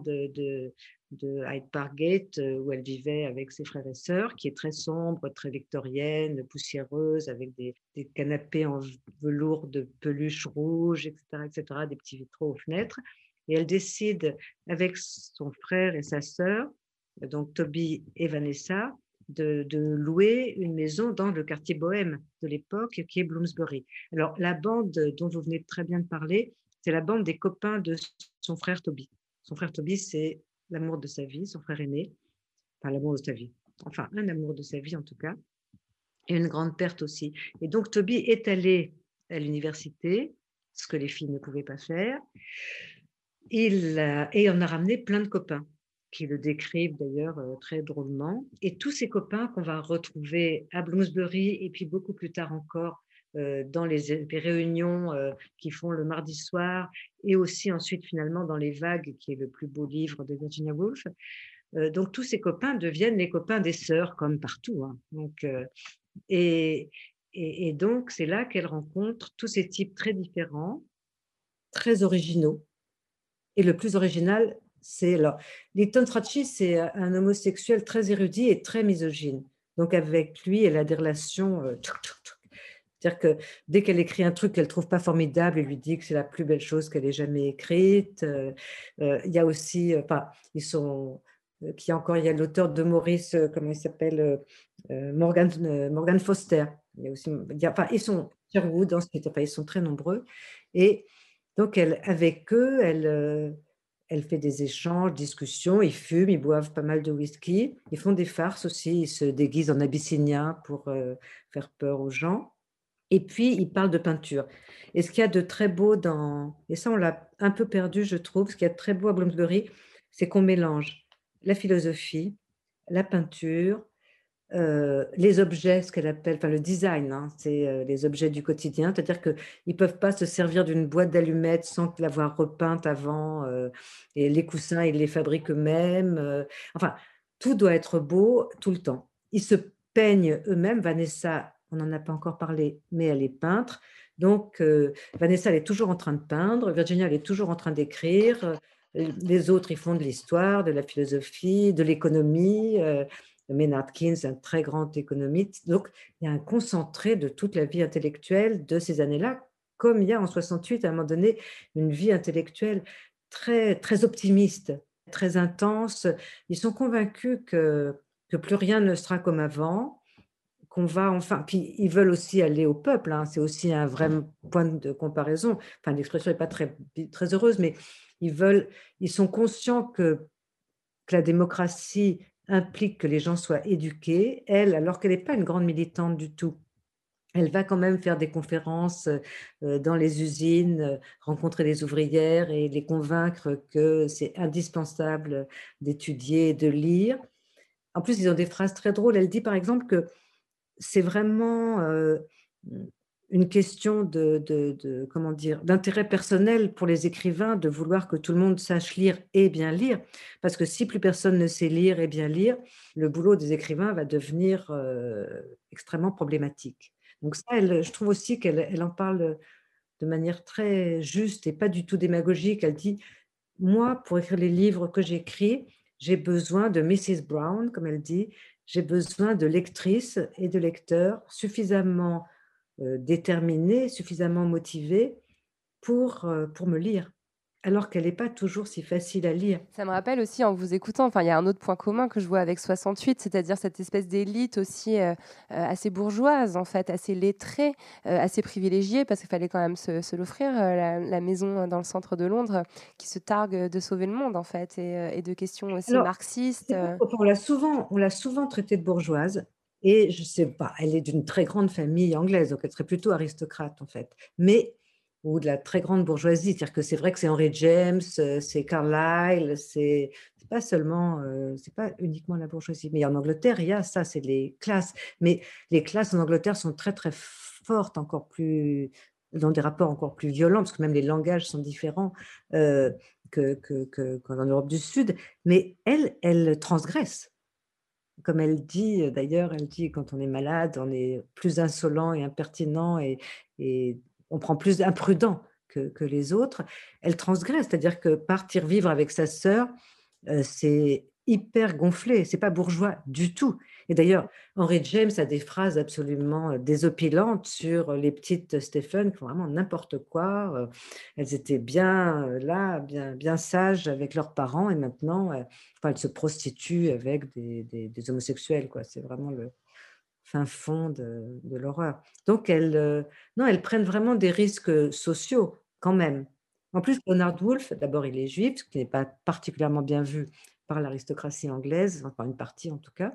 de Hyde Park Gate où elle vivait avec ses frères et sœurs, qui est très sombre, très victorienne, poussiéreuse, avec des canapés en velours de peluche rouge, etc., etc., des petits vitraux aux fenêtres. Et elle décide avec son frère et sa sœur, donc Toby et Vanessa, de louer une maison dans le quartier bohème de l'époque, qui est Bloomsbury. Alors, la bande dont vous venez très bien de parler, c'est la bande des copains de son frère Toby. Son frère Toby, c'est l'amour de sa vie, son frère aîné. Enfin, l'amour de sa vie. Enfin, un amour de sa vie, en tout cas. Et une grande perte aussi. Et donc, Toby est allé à l'université, ce que les filles ne pouvaient pas faire. Et on a ramené plein de copains qui le décrivent d'ailleurs très drôlement. Et tous ces copains qu'on va retrouver à Bloomsbury et puis beaucoup plus tard encore dans les réunions qui font le mardi soir et aussi ensuite finalement dans Les Vagues, qui est le plus beau livre de Virginia Woolf. Donc tous ces copains deviennent les copains des sœurs comme partout, hein. Donc, et donc c'est là qu'elle rencontre tous ces types très différents, très originaux. Et le plus original, c'est Lytton Strachey, c'est un homosexuel très érudit et très misogyne. Donc avec lui, elle a des relations. C'est-à-dire que dès qu'elle écrit un truc qu'elle trouve pas formidable, il lui dit que c'est la plus belle chose qu'elle ait jamais écrite. Il y a aussi, ils sont. Puis il y a l'auteur de Maurice, comment il s'appelle, Morgan Foster. Il y a aussi, ils sont Sherwood, ensuite, ils sont très nombreux. Et donc, avec eux, elle fait des échanges, discussions, ils fument, ils boivent pas mal de whisky, ils font des farces aussi, ils se déguisent en abyssiniens pour faire peur aux gens. Et puis, ils parlent de peinture. Et ce qu'il y a de très beau et ça on l'a un peu perdu, je trouve, ce qu'il y a de très beau à Bloomsbury, c'est qu'on mélange la philosophie, la peinture, les objets, ce qu'elle appelle, le design, hein, c'est les objets du quotidien, c'est-à-dire qu'ils ne peuvent pas se servir d'une boîte d'allumettes sans l'avoir repeinte avant, et les coussins, ils les fabriquent eux-mêmes. Enfin, tout doit être beau tout le temps. Ils se peignent eux-mêmes. Vanessa, on n'en a pas encore parlé, mais elle est peintre. Donc, Vanessa, elle est toujours en train de peindre. Virginia, elle est toujours en train d'écrire. Les autres, ils font de l'histoire, de la philosophie, de l'économie. Maynard Keynes, un très grand économiste. Donc, il y a un concentré de toute la vie intellectuelle de ces années-là, comme il y a en 68, à un moment donné, une vie intellectuelle très, très optimiste, très intense. Ils sont convaincus que plus rien ne sera comme avant, qu'on va enfin... Puis, ils veulent aussi aller au peuple, hein. C'est aussi un vrai point de comparaison. Enfin, l'expression n'est pas très, très heureuse, mais ils sont conscients que la démocratie implique que les gens soient éduqués. Elle, alors qu'elle n'est pas une grande militante du tout, Elle va quand même faire des conférences, dans les usines, rencontrer les ouvrières et les convaincre que c'est indispensable d'étudier et de lire. En plus, ils ont des phrases très drôles. Elle dit, par exemple, que c'est vraiment, mmh, une question de comment dire? D'intérêt personnel pour les écrivains de vouloir que tout le monde sache lire et bien lire. Parce que si plus personne ne sait lire et bien lire, le boulot des écrivains va devenir, extrêmement problématique. Donc ça, je trouve aussi qu'elle en parle, de manière très juste et pas du tout démagogique. Elle dit: «Moi, pour écrire les livres que j'écris, j'ai besoin de Mrs Brown», comme elle dit, «j'ai besoin de lectrices et de lecteurs suffisamment, déterminés, suffisamment motivés pour me lire». Alors qu'elle n'est pas toujours si facile à lire. Ça me rappelle aussi en vous écoutant, enfin, il y a un autre point commun que je vois avec 68, c'est-à-dire cette espèce d'élite aussi assez bourgeoise, en fait, assez lettrée, assez privilégiée, parce qu'il fallait quand même se l'offrir, la maison dans le centre de Londres, qui se targue de sauver le monde, en fait, et de questions aussi Alors, marxistes. c'est vrai on l'a souvent traitée de bourgeoise et je sais pas, elle est d'une très grande famille anglaise, donc elle serait plutôt aristocrate, en fait. Mais ou de la très grande bourgeoisie, c'est-à-dire que c'est vrai que c'est Henry James, c'est Carlyle, c'est pas seulement, c'est pas uniquement la bourgeoisie. Mais en Angleterre, il y a ça, c'est les classes. Mais les classes en Angleterre sont très, très fortes, encore plus dans des rapports encore plus violents, parce que même les langages sont différents, qu'en Europe du Sud. Mais elle transgresse. Comme elle dit, d'ailleurs, elle dit: «Quand on est malade, on est plus insolent et impertinent et on prend plus imprudent que les autres». Elle transgresse, c'est-à-dire que partir vivre avec sa sœur, c'est hyper gonflé, c'est pas bourgeois du tout. Et d'ailleurs, Henry James a des phrases absolument, désopilantes sur les petites Stephen qui font vraiment n'importe quoi, elles étaient bien, là, bien sages avec leurs parents et maintenant, enfin, elles se prostituent avec des homosexuels, quoi. C'est vraiment le fin fond de l'horreur. Donc elles, non, elles prennent vraiment des risques, sociaux quand même. En plus, Leonard Woolf, d'abord il est juif, ce qui n'est pas particulièrement bien vu par l'aristocratie anglaise, enfin une partie en tout cas.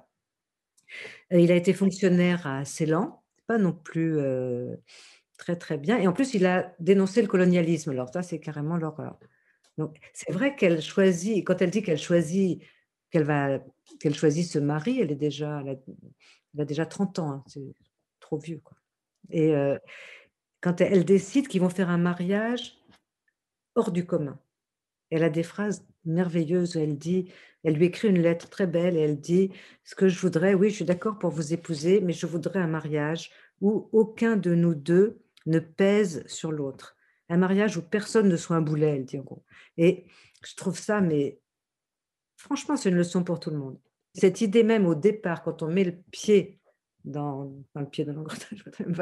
Il a été fonctionnaire à Ceylan, pas non plus, très, très bien et en plus il a dénoncé le colonialisme, alors ça c'est carrément l'horreur. Donc c'est vrai qu'elle choisit quand elle dit qu'elle va qu'elle choisit ce mari, elle a déjà 30 ans, hein, c'est trop vieux, quoi et quand elle décide qu'ils vont faire un mariage hors du commun. Elle a des phrases merveilleuses où elle lui écrit une lettre très belle et elle dit: «Ce que je voudrais, oui, je suis d'accord pour vous épouser, mais je voudrais un mariage où aucun de nous 2 ne pèse sur l'autre. Un mariage où personne ne soit un boulet», elle dit en gros et je trouve ça, mais franchement, c'est une leçon pour tout le monde. Cette idée même au départ, quand on met le pied dans le pied de l'engrenage,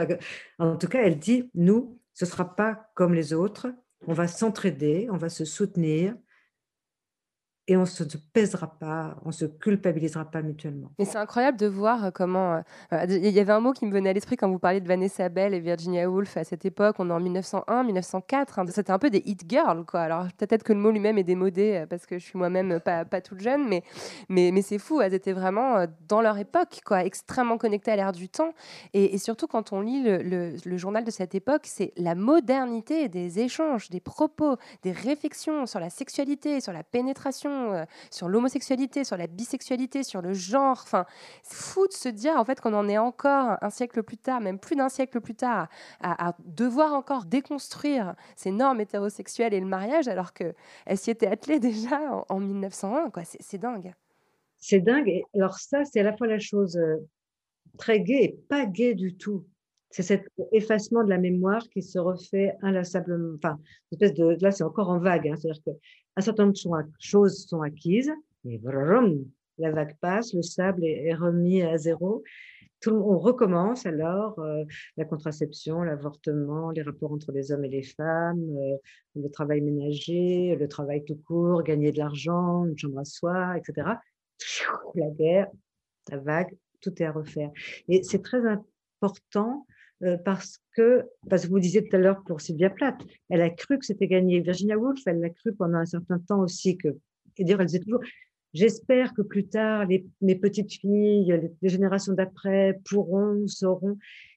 en tout cas, elle dit: «Nous, ce ne sera pas comme les autres, on va s'entraider, on va se soutenir et on ne se pèsera pas, on ne se culpabilisera pas mutuellement». Mais c'est incroyable de voir comment, il y avait un mot qui me venait à l'esprit quand vous parliez de Vanessa Bell et Virginia Woolf à cette époque, on est en 1901-1904, hein, c'était un peu des hit girls, quoi. Alors peut-être que le mot lui-même est démodé, parce que je suis moi-même pas toute jeune, mais c'est fou, elles étaient vraiment, dans leur époque, quoi, extrêmement connectées à l'ère du temps et surtout quand on lit le journal de cette époque, c'est la modernité des échanges, des propos, des réflexions sur la sexualité, sur la pénétration, sur l'homosexualité, sur la bisexualité, sur le genre. Enfin, c'est fou de se dire en fait qu'on en est encore un siècle plus tard, même plus d'un siècle plus tard, à devoir encore déconstruire ces normes hétérosexuelles et le mariage, alors qu'elles s'y étaient attelées déjà en 1901. Quoi. C'est dingue. C'est dingue et alors ça, c'est à la fois la chose, très gai et pas gai du tout. C'est cet effacement de la mémoire qui se refait inlassablement, enfin, une espèce de là, c'est encore en vague, hein, c'est-à-dire qu'un certain nombre de choses sont acquises et brum, la vague passe, le sable est remis à zéro. On recommence alors, la contraception, l'avortement, les rapports entre les hommes et les femmes, le travail ménager, le travail tout court, gagner de l'argent, une chambre à soi et cetera. La guerre, la vague, tout est à refaire et c'est très important, parce que vous disiez tout à l'heure pour Sylvia Plath, elle a cru que c'était gagné. Virginia Woolf, elle l'a cru pendant un certain temps aussi que et d'ailleurs elle disait toujours: «J'espère que plus tard mes petites filles, les générations d'après sauront».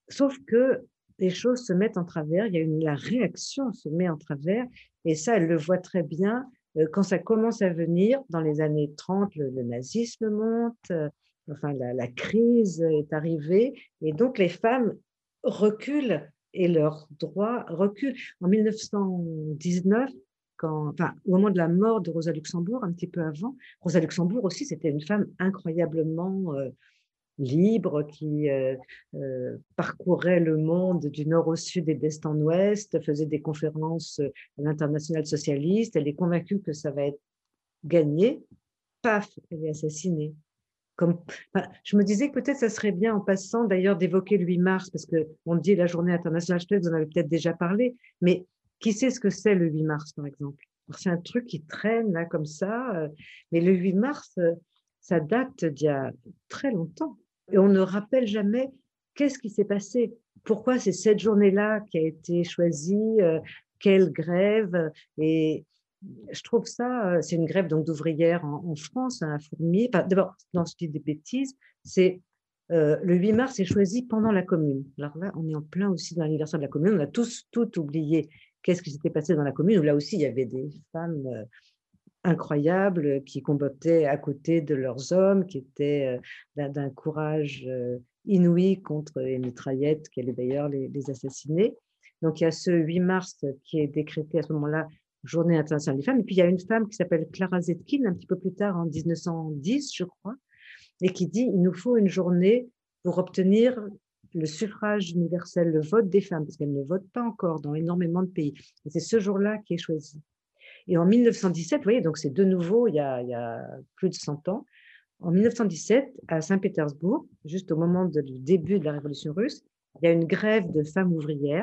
sauf que les choses se mettent en travers, la réaction se met en travers, et ça, elle le voit très bien quand ça commence à venir. Dans les années 30, le nazisme monte, enfin la crise est arrivée, et donc les femmes reculent et leurs droits reculent. En 1919, au moment de la mort de Rosa Luxembourg, un petit peu avant, Rosa Luxembourg aussi, c'était une femme incroyablement libre qui parcourait le monde du nord au sud et d'est en ouest, faisait des conférences à l'internationale socialiste. Elle est convaincue que ça va être gagné. Paf, elle est assassinée. Je me disais que peut-être ça serait bien, en passant d'ailleurs, d'évoquer le 8 mars, parce qu'on dit la journée internationale, je sais que vous en avez peut-être déjà parlé, mais qui sait ce que c'est le 8 mars, par exemple? C'est un truc qui traîne là comme ça, mais le 8 mars, ça date d'il y a très longtemps. Et on ne rappelle jamais qu'est-ce qui s'est passé, pourquoi c'est cette journée-là qui a été choisie, quelle grève. Et je trouve ça, c'est une grève donc d'ouvrières en France, à Fourmier. D'abord, non, je dis des bêtises, c'est le 8 mars est choisi pendant la Commune. Alors là, on est en plein aussi dans l'anniversaire de la Commune, on a tous tout oublié qu'est-ce qui s'était passé dans la Commune, où là aussi il y avait des femmes incroyables qui combattaient à côté de leurs hommes, qui étaient d'un courage inouï contre les mitraillettes qui allaient d'ailleurs les assassiner. Donc il y a ce 8 mars qui est décrété à ce moment-là Journée internationale des femmes. Et puis il y a une femme qui s'appelle Clara Zetkin, un petit peu plus tard, en 1910, je crois, et qui dit il nous faut une journée pour obtenir le suffrage universel, le vote des femmes, parce qu'elles ne votent pas encore dans énormément de pays. Et c'est ce jour-là qui est choisi. Et en 1917, vous voyez, donc c'est de nouveau, il y a plus de 100 ans, en 1917, à Saint-Pétersbourg, juste au moment du début de la Révolution russe, il y a une grève de femmes ouvrières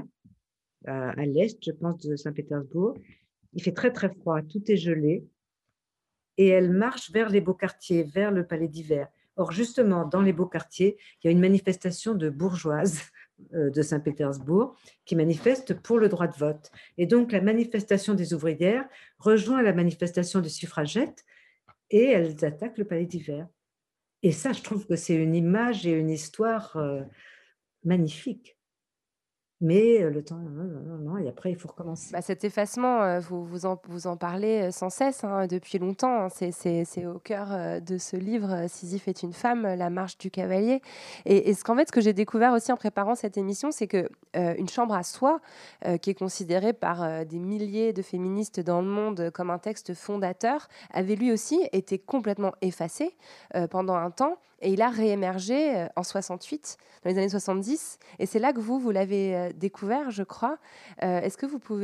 à l'est, je pense, de Saint-Pétersbourg. Il fait très, très froid, tout est gelé, et elles marchent vers les beaux quartiers, vers le Palais d'Hiver. Or, justement, dans les beaux quartiers, il y a une manifestation de bourgeoises de Saint-Pétersbourg qui manifestent pour le droit de vote. Et donc, la manifestation des ouvrières rejoint la manifestation des suffragettes et elles attaquent le Palais d'Hiver. Et ça, je trouve que c'est une image et une histoire magnifique. Mais le temps, non, et après, il faut recommencer. Cet effacement, vous en parlez sans cesse, hein, depuis longtemps. Hein. C'est au cœur de ce livre, Sisyphe est une femme, la marche du cavalier. Et ce que j'ai découvert aussi en préparant cette émission, c'est que Une chambre à soi, qui est considérée par des milliers de féministes dans le monde comme un texte fondateur, avait lui aussi été complètement effacé pendant un temps. Et il a réémergé en 68, dans les années 70. Et c'est là que vous l'avez découvert, je crois. Est-ce que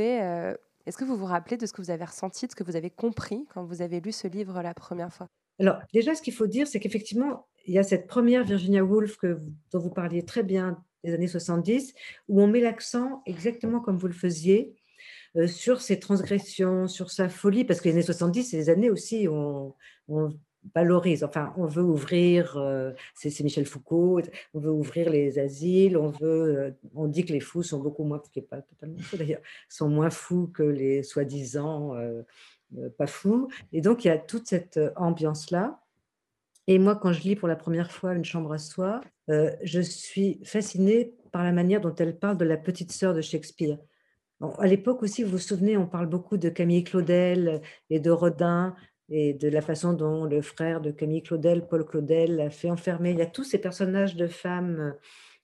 vous vous rappelez de ce que vous avez ressenti, de ce que vous avez compris quand vous avez lu ce livre la première fois? Alors, déjà, ce qu'il faut dire, c'est qu'effectivement, il y a cette première Virginia Woolf dont vous parliez très bien des années 70, où on met l'accent exactement comme vous le faisiez, sur ses transgressions, sur sa folie, parce que les années 70, c'est des années aussi où on valorise, enfin, on veut ouvrir, c'est Michel Foucault, on veut ouvrir les asiles, on dit que les fous sont beaucoup moins, ce qui n'est pas totalement faux d'ailleurs, sont moins fous que les soi-disant pas fous. Et donc, il y a toute cette ambiance-là. Et moi, quand je lis pour la première fois Une chambre à soi, je suis fascinée par la manière dont elle parle de la petite sœur de Shakespeare. Bon, à l'époque aussi, vous vous souvenez, on parle beaucoup de Camille Claudel et de Rodin et de la façon dont le frère de Camille Claudel, Paul Claudel, l'a fait enfermer. Il y a tous ces personnages de femmes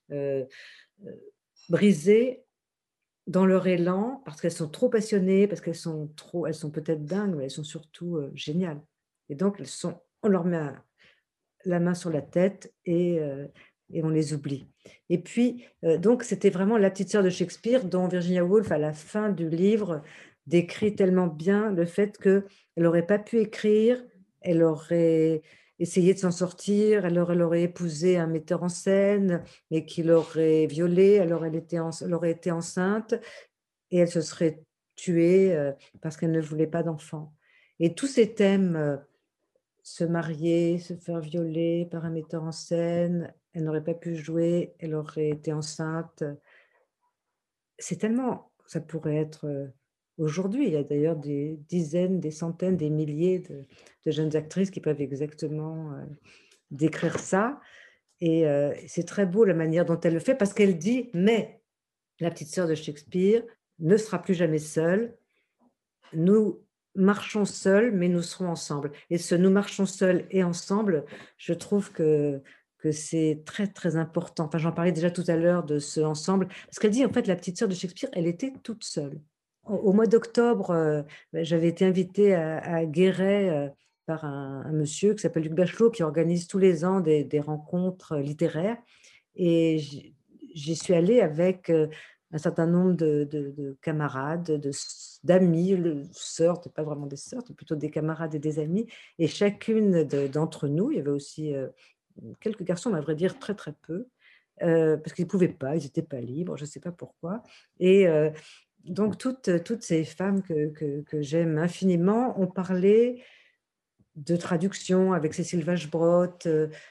brisées dans leur élan parce qu'elles sont trop passionnées, parce qu'elles sont peut-être dingues, mais elles sont surtout géniales. Et donc, on leur met la main sur la tête et on les oublie. Et puis, donc, c'était vraiment la petite sœur de Shakespeare dont Virginia Woolf, à la fin du livre, décrit tellement bien le fait qu'elle n'aurait pas pu écrire, elle aurait essayé de s'en sortir, elle aurait épousé un metteur en scène, mais qui l'aurait violée, elle aurait été enceinte, et elle se serait tuée parce qu'elle ne voulait pas d'enfant. Et tous ces thèmes, se marier, se faire violer par un metteur en scène, elle n'aurait pas pu jouer, elle aurait été enceinte. C'est tellement, ça pourrait être aujourd'hui, il y a d'ailleurs des dizaines, des centaines, des milliers de jeunes actrices qui peuvent exactement décrire ça. Et c'est très beau la manière dont elle le fait parce qu'elle dit: «Mais la petite sœur de Shakespeare ne sera plus jamais seule. Nous marchons seuls, mais nous serons ensemble» et ce «nous marchons seuls et ensemble», je trouve que c'est très, très important. Enfin, j'en parlais déjà tout à l'heure de ce ensemble, parce qu'elle dit, en fait, la petite sœur de Shakespeare, elle était toute seule. Au mois d'octobre, j'avais été invitée à Guéret, par un monsieur qui s'appelle Luc Bachelot, qui organise tous les ans des rencontres littéraires et j'y suis allée avec, un certain nombre de camarades, d'amis, sœurs, c'est pas vraiment des sœurs, c'est plutôt des camarades et des amis et chacune d'entre nous, il y avait aussi, quelques garçons, mais à vrai dire très, très peu, parce qu'ils ne pouvaient pas, ils n'étaient pas libres, je ne sais pas pourquoi et donc toutes ces femmes que j'aime infiniment ont parlé de traduction avec Cécile Vachebrot,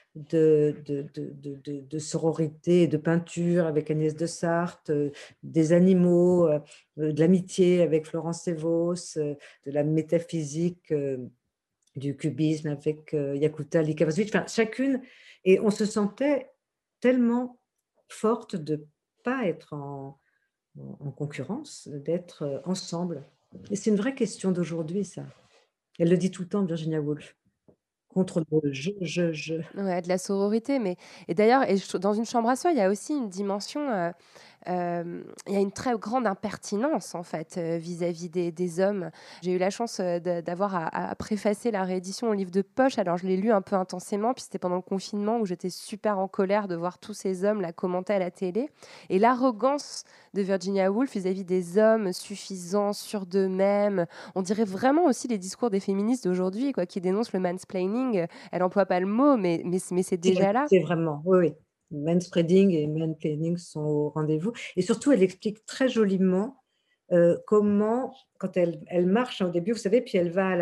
de sororité et de peinture avec Agnès de Sarthe, des animaux, de l'amitié avec Florence Sévos, de la métaphysique, du cubisme avec, Yakuta Likavasvich, enfin chacune et on se sentait tellement forte de pas être en concurrence, d'être, ensemble et c'est une vraie question d'aujourd'hui ça. Elle le dit tout le temps Virginia Woolf. Contre le je. Ouais, de la sororité, mais et d'ailleurs et je dans une chambre à soi, il y a aussi une dimension, il y a une très grande impertinence en fait, vis-à-vis des hommes. J'ai eu la chance, d'avoir à préfacer la réédition au livre de poche. Alors je l'ai lu un peu intensément, puis c'était pendant le confinement où j'étais super en colère de voir tous ces hommes là commenter à la télé et l'arrogance de Virginia Woolf vis-à-vis des hommes suffisants, sûrs d'eux-mêmes. On dirait vraiment aussi les discours des féministes d'aujourd'hui quoi, qui dénoncent le mansplaining. Elle emploie pas le mot, mais c'est Si, elle déjà là. c'est vraiment oui, oui. Manspreading et mansplaining sont au rendez-vous et surtout elle explique très joliment, comment quand elle marche, hein, au début, vous savez, puis elle va à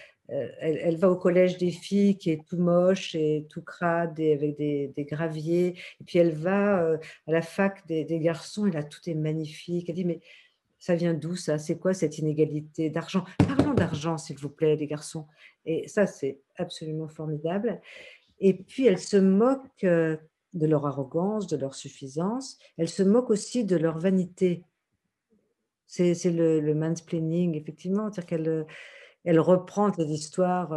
elle va au collège des filles qui est tout moche et tout crade et avec des graviers et puis elle va, à la fac des garçons et là tout est magnifique. Elle dit: «Mais ça vient d'où ça? C'est quoi cette inégalité d'argent? Parlons d'argent s'il vous plaît les garçons» et ça c'est absolument formidable. Et puis elle se moque, de leur arrogance, de leur suffisance. Elle se moque aussi de leur vanité. C'est le mansplaining effectivement, c'est-à-dire qu'elle, elle reprend cette histoire,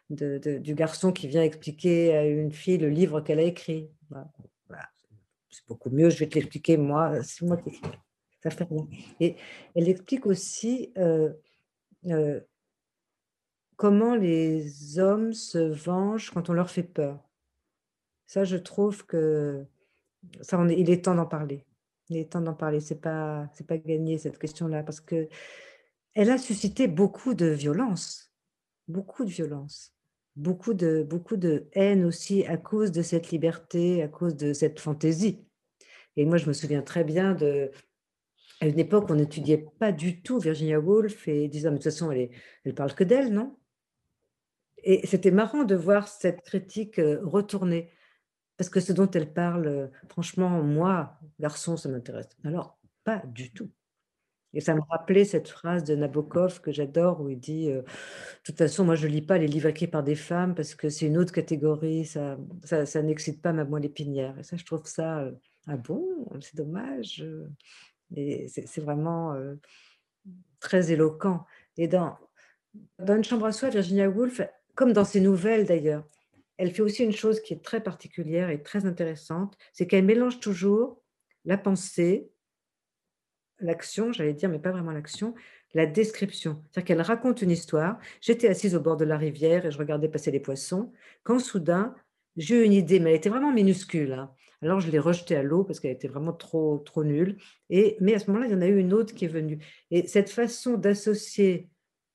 du garçon qui vient expliquer à une fille le livre qu'elle a écrit. Voilà, c'est beaucoup mieux, je vais te l'expliquer moi, c'est moi qui écris, ça fait rien et elle explique aussi, heu, comment les hommes se vengent quand on leur fait peur. Ça, je trouve que ça, il est temps d'en parler. Il est temps d'en parler. C'est pas gagné cette question-là parce que elle a suscité beaucoup de violence, beaucoup de haine aussi à cause de cette liberté, à cause de cette fantaisie. Et moi, je me souviens très bien à une époque, on n'étudiait pas du tout Virginia Woolf et disait: «Ah mais de toute façon, elle parle que d'elle, non?» Et c'était marrant de voir cette critique, retournée. Parce que ce dont elle parle, franchement, moi, garçon, ça m'intéresse alors pas du tout et ça me rappelait cette phrase de Nabokov que j'adore où il dit, «De toute façon, moi, je lis pas les livres écrits par des femmes parce que c'est une autre catégorie, ça n'excite pas ma moelle épinière» et ça, je trouve ça, «Ah bon? C'est dommage», et c'est vraiment, très éloquent et dans Une chambre à soi, Virginia Woolf, comme dans ses nouvelles d'ailleurs, elle fait aussi une chose qui est très particulière et très intéressante, c'est qu'elle mélange toujours la pensée, l'action, j'allais dire, mais pas vraiment l'action, la description. C'est-à-dire qu'elle raconte une histoire. J'étais assise au bord de la rivière et je regardais passer les poissons, quand soudain, j'ai eu une idée, mais elle était vraiment minuscule, hein. Alors je l'ai rejetée à l'eau parce qu'elle était vraiment trop, trop nulle. Mais à ce moment-là, il y en a eu une autre qui est venue. Et cette façon d'associer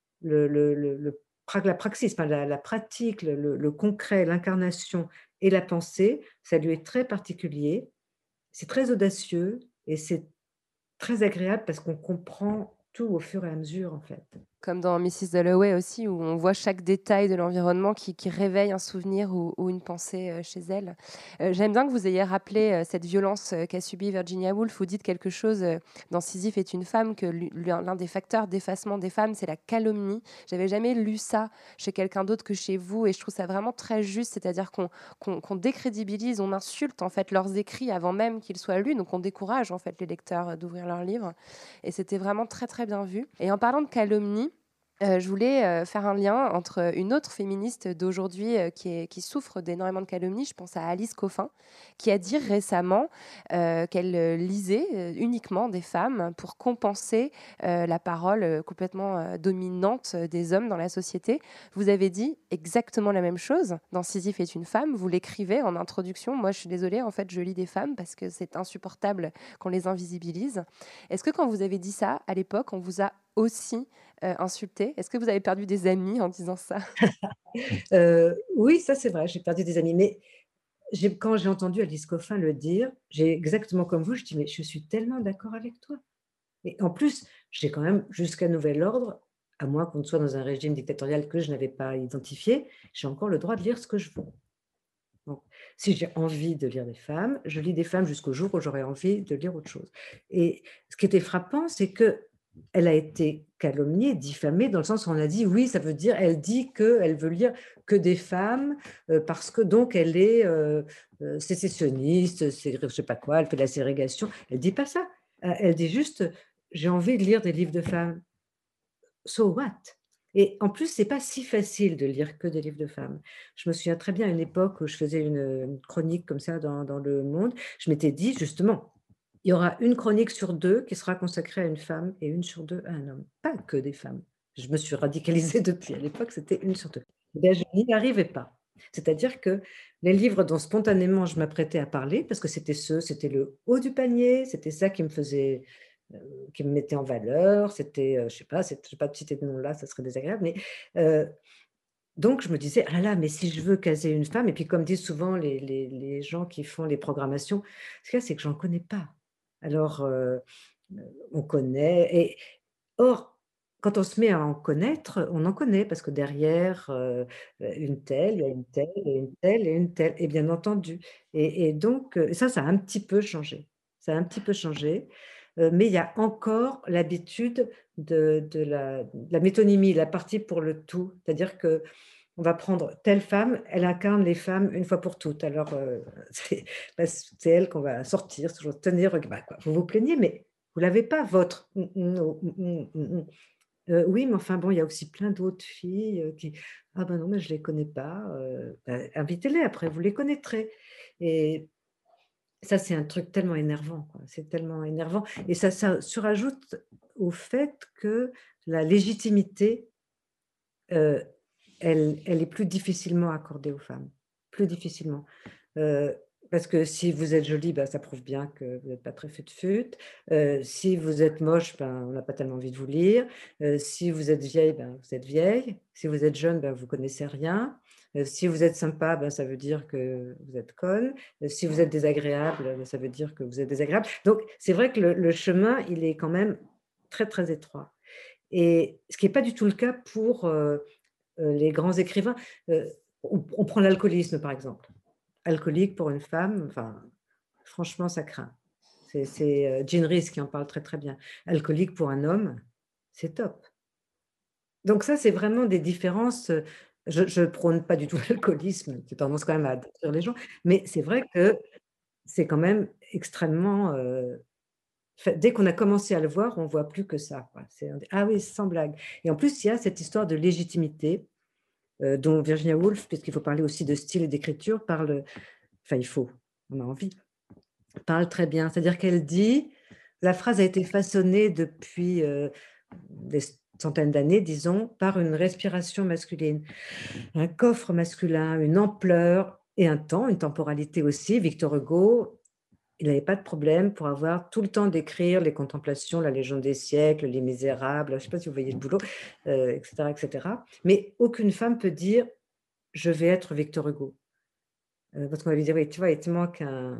la praxis, enfin la pratique, le concret, l'incarnation et la pensée, ça lui est très particulier. C'est très audacieux et c'est très agréable parce qu'on comprend tout au fur et à mesure, en fait. Comme dans Mrs. Dalloway aussi, où on voit chaque détail de l'environnement qui réveille un souvenir ou une pensée chez elle. J'aime bien que vous ayez rappelé cette violence qu'a subie Virginia Woolf. Vous dites quelque chose dans Sisyphe est une femme, que l'un des facteurs d'effacement des femmes, c'est la calomnie. J'avais jamais lu ça chez quelqu'un d'autre que chez vous, et je trouve ça vraiment très juste, c'est-à-dire qu'on décrédibilise, on insulte en fait leurs écrits avant même qu'ils soient lus, donc on décourage en fait les lecteurs d'ouvrir leurs livres, et c'était vraiment très très bien vu. Et en parlant de calomnie, je voulais faire un lien entre une autre féministe d'aujourd'hui qui souffre d'énormément de calomnie. Je pense à Alice Coffin, qui a dit récemment qu'elle lisait uniquement des femmes pour compenser la parole complètement dominante des hommes dans la société. Vous avez dit exactement la même chose dans Sisyphe est une femme. Vous l'écrivez en introduction. Moi, je suis désolée, en fait, je lis des femmes parce que c'est insupportable qu'on les invisibilise. Est-ce que quand vous avez dit ça, à l'époque, on vous a aussi insulté? Est-ce que vous avez perdu des amis en disant ça? Oui, ça c'est vrai, j'ai perdu des amis. Mais quand j'ai entendu Alice Coffin le dire, j'ai exactement comme vous, je dis: «Mais je suis tellement d'accord avec toi». Et en plus, j'ai quand même, jusqu'à nouvel ordre, à moins qu'on ne soit dans un régime dictatorial que je n'avais pas identifié, j'ai encore le droit de lire ce que je veux. Donc, si j'ai envie de lire des femmes, je lis des femmes jusqu'au jour où j'aurai envie de lire autre chose. Et ce qui était frappant, c'est qu'elle a été calomniée, diffamée, dans le sens où on a dit: «Oui, ça veut dire, elle dit qu'elle veut lire que des femmes, parce que donc elle est, sécessionniste, je sais pas quoi, elle fait de la ségrégation». Elle dit pas ça. Elle dit juste: «J'ai envie de lire des livres de femmes». So what? Et en plus, c'est pas si facile de lire que des livres de femmes. Je me souviens très bien à une époque où je faisais une chronique comme ça dans Le Monde. Je m'étais dit justement: «Il y aura une chronique sur 2 qui sera consacrée à une femme et une sur 2 à un homme, pas que des femmes». Je me suis radicalisée depuis. À l'époque, c'était une sur 2. Eh bien, je n'y arrivais pas. C'est-à-dire que les livres dont spontanément je m'apprêtais à parler, parce que c'était le haut du panier, c'était ça qui me faisait, qui me mettait en valeur, c'était, je sais pas, je vais pas te citer de nom là, ça serait désagréable, mais heu, donc je me disais: «Ah là là, mais si je veux caser une femme», et puis comme disent souvent les gens qui font les programmations, ce qu'il y a, c'est que j'en connais pas. Alors, on connaît, et or, quand on se met à en connaître, on en connaît parce que derrière, une telle, il y a une telle et une telle et une telle, et bien entendu, et donc ça a un petit peu changé. Ça a un petit peu changé, mais il y a encore l'habitude de la métonymie, la partie pour le tout. C'est-à-dire qu'on va prendre telle femme, elle incarne les femmes une fois pour toutes. Alors, c'est c'est elle qu'on va sortir, toujours tenir, bah, quoi, vous vous plaignez, mais vous l'avez pas votre. Oh, oui, mais enfin bon, il y a aussi plein d'autres filles, qui: «Ah ben non, mais je les connais pas», bah, invitez-les après, vous les connaîtrez, et ça, c'est un truc tellement énervant, quoi. C'est tellement énervant, et ça surajoute au fait que la légitimité, heu, elle est plus difficilement accordée aux femmes, plus difficilement. Heu, Parce que si vous êtes jolie, bah, ça prouve bien que vous n'êtes pas très fut-fut. Si vous êtes moche, ben, on n'a pas tellement envie de vous lire. Si vous êtes vieille, ben, vous êtes vieille. Si vous êtes jeune, ben, vous connaissez rien. Si vous êtes sympa, ben, ça veut dire que vous êtes conne. Si vous êtes désagréable, ben, ça veut dire que vous êtes désagréable. Donc c'est vrai que le chemin, il est quand même très, très étroit, et ce qui est pas du tout le cas pour, les grands écrivains. On prend l'alcoolisme, par exemple. Alcoolique pour une femme, enfin, franchement, ça craint. C'est Jean Rhys qui en parle très, très bien. Alcoolique pour un homme, c'est top. Donc ça, c'est vraiment des différences, je prône pas du tout l'alcoolisme, qui a tendance quand même à détruire les gens, mais c'est vrai que c'est quand même extrêmement, dès qu'on a commencé à le voir, on voit plus que ça, quoi. On dit: «Ah oui, sans blague», et en plus, il y a cette histoire de légitimité, dont Virginia Woolf, puisqu'il faut parler aussi de style et d'écriture, parle, enfin il faut, on a envie, parle très bien. C'est-à-dire qu'elle dit, la phrase a été façonnée depuis, des centaines d'années, disons, par une respiration masculine, un coffre masculin, une ampleur et un temps, une temporalité aussi. Victor Hugo, il n'avait pas de problème pour avoir tout le temps d'écrire les Contemplations, la Légende des siècles, Les Misérables, je ne sais pas si vous voyez le boulot, et cetera, et cetera. Mais aucune femme peut dire: «Je vais être Victor Hugo». Parce qu'on va lui dire: «Oui, tu vois, il te manque un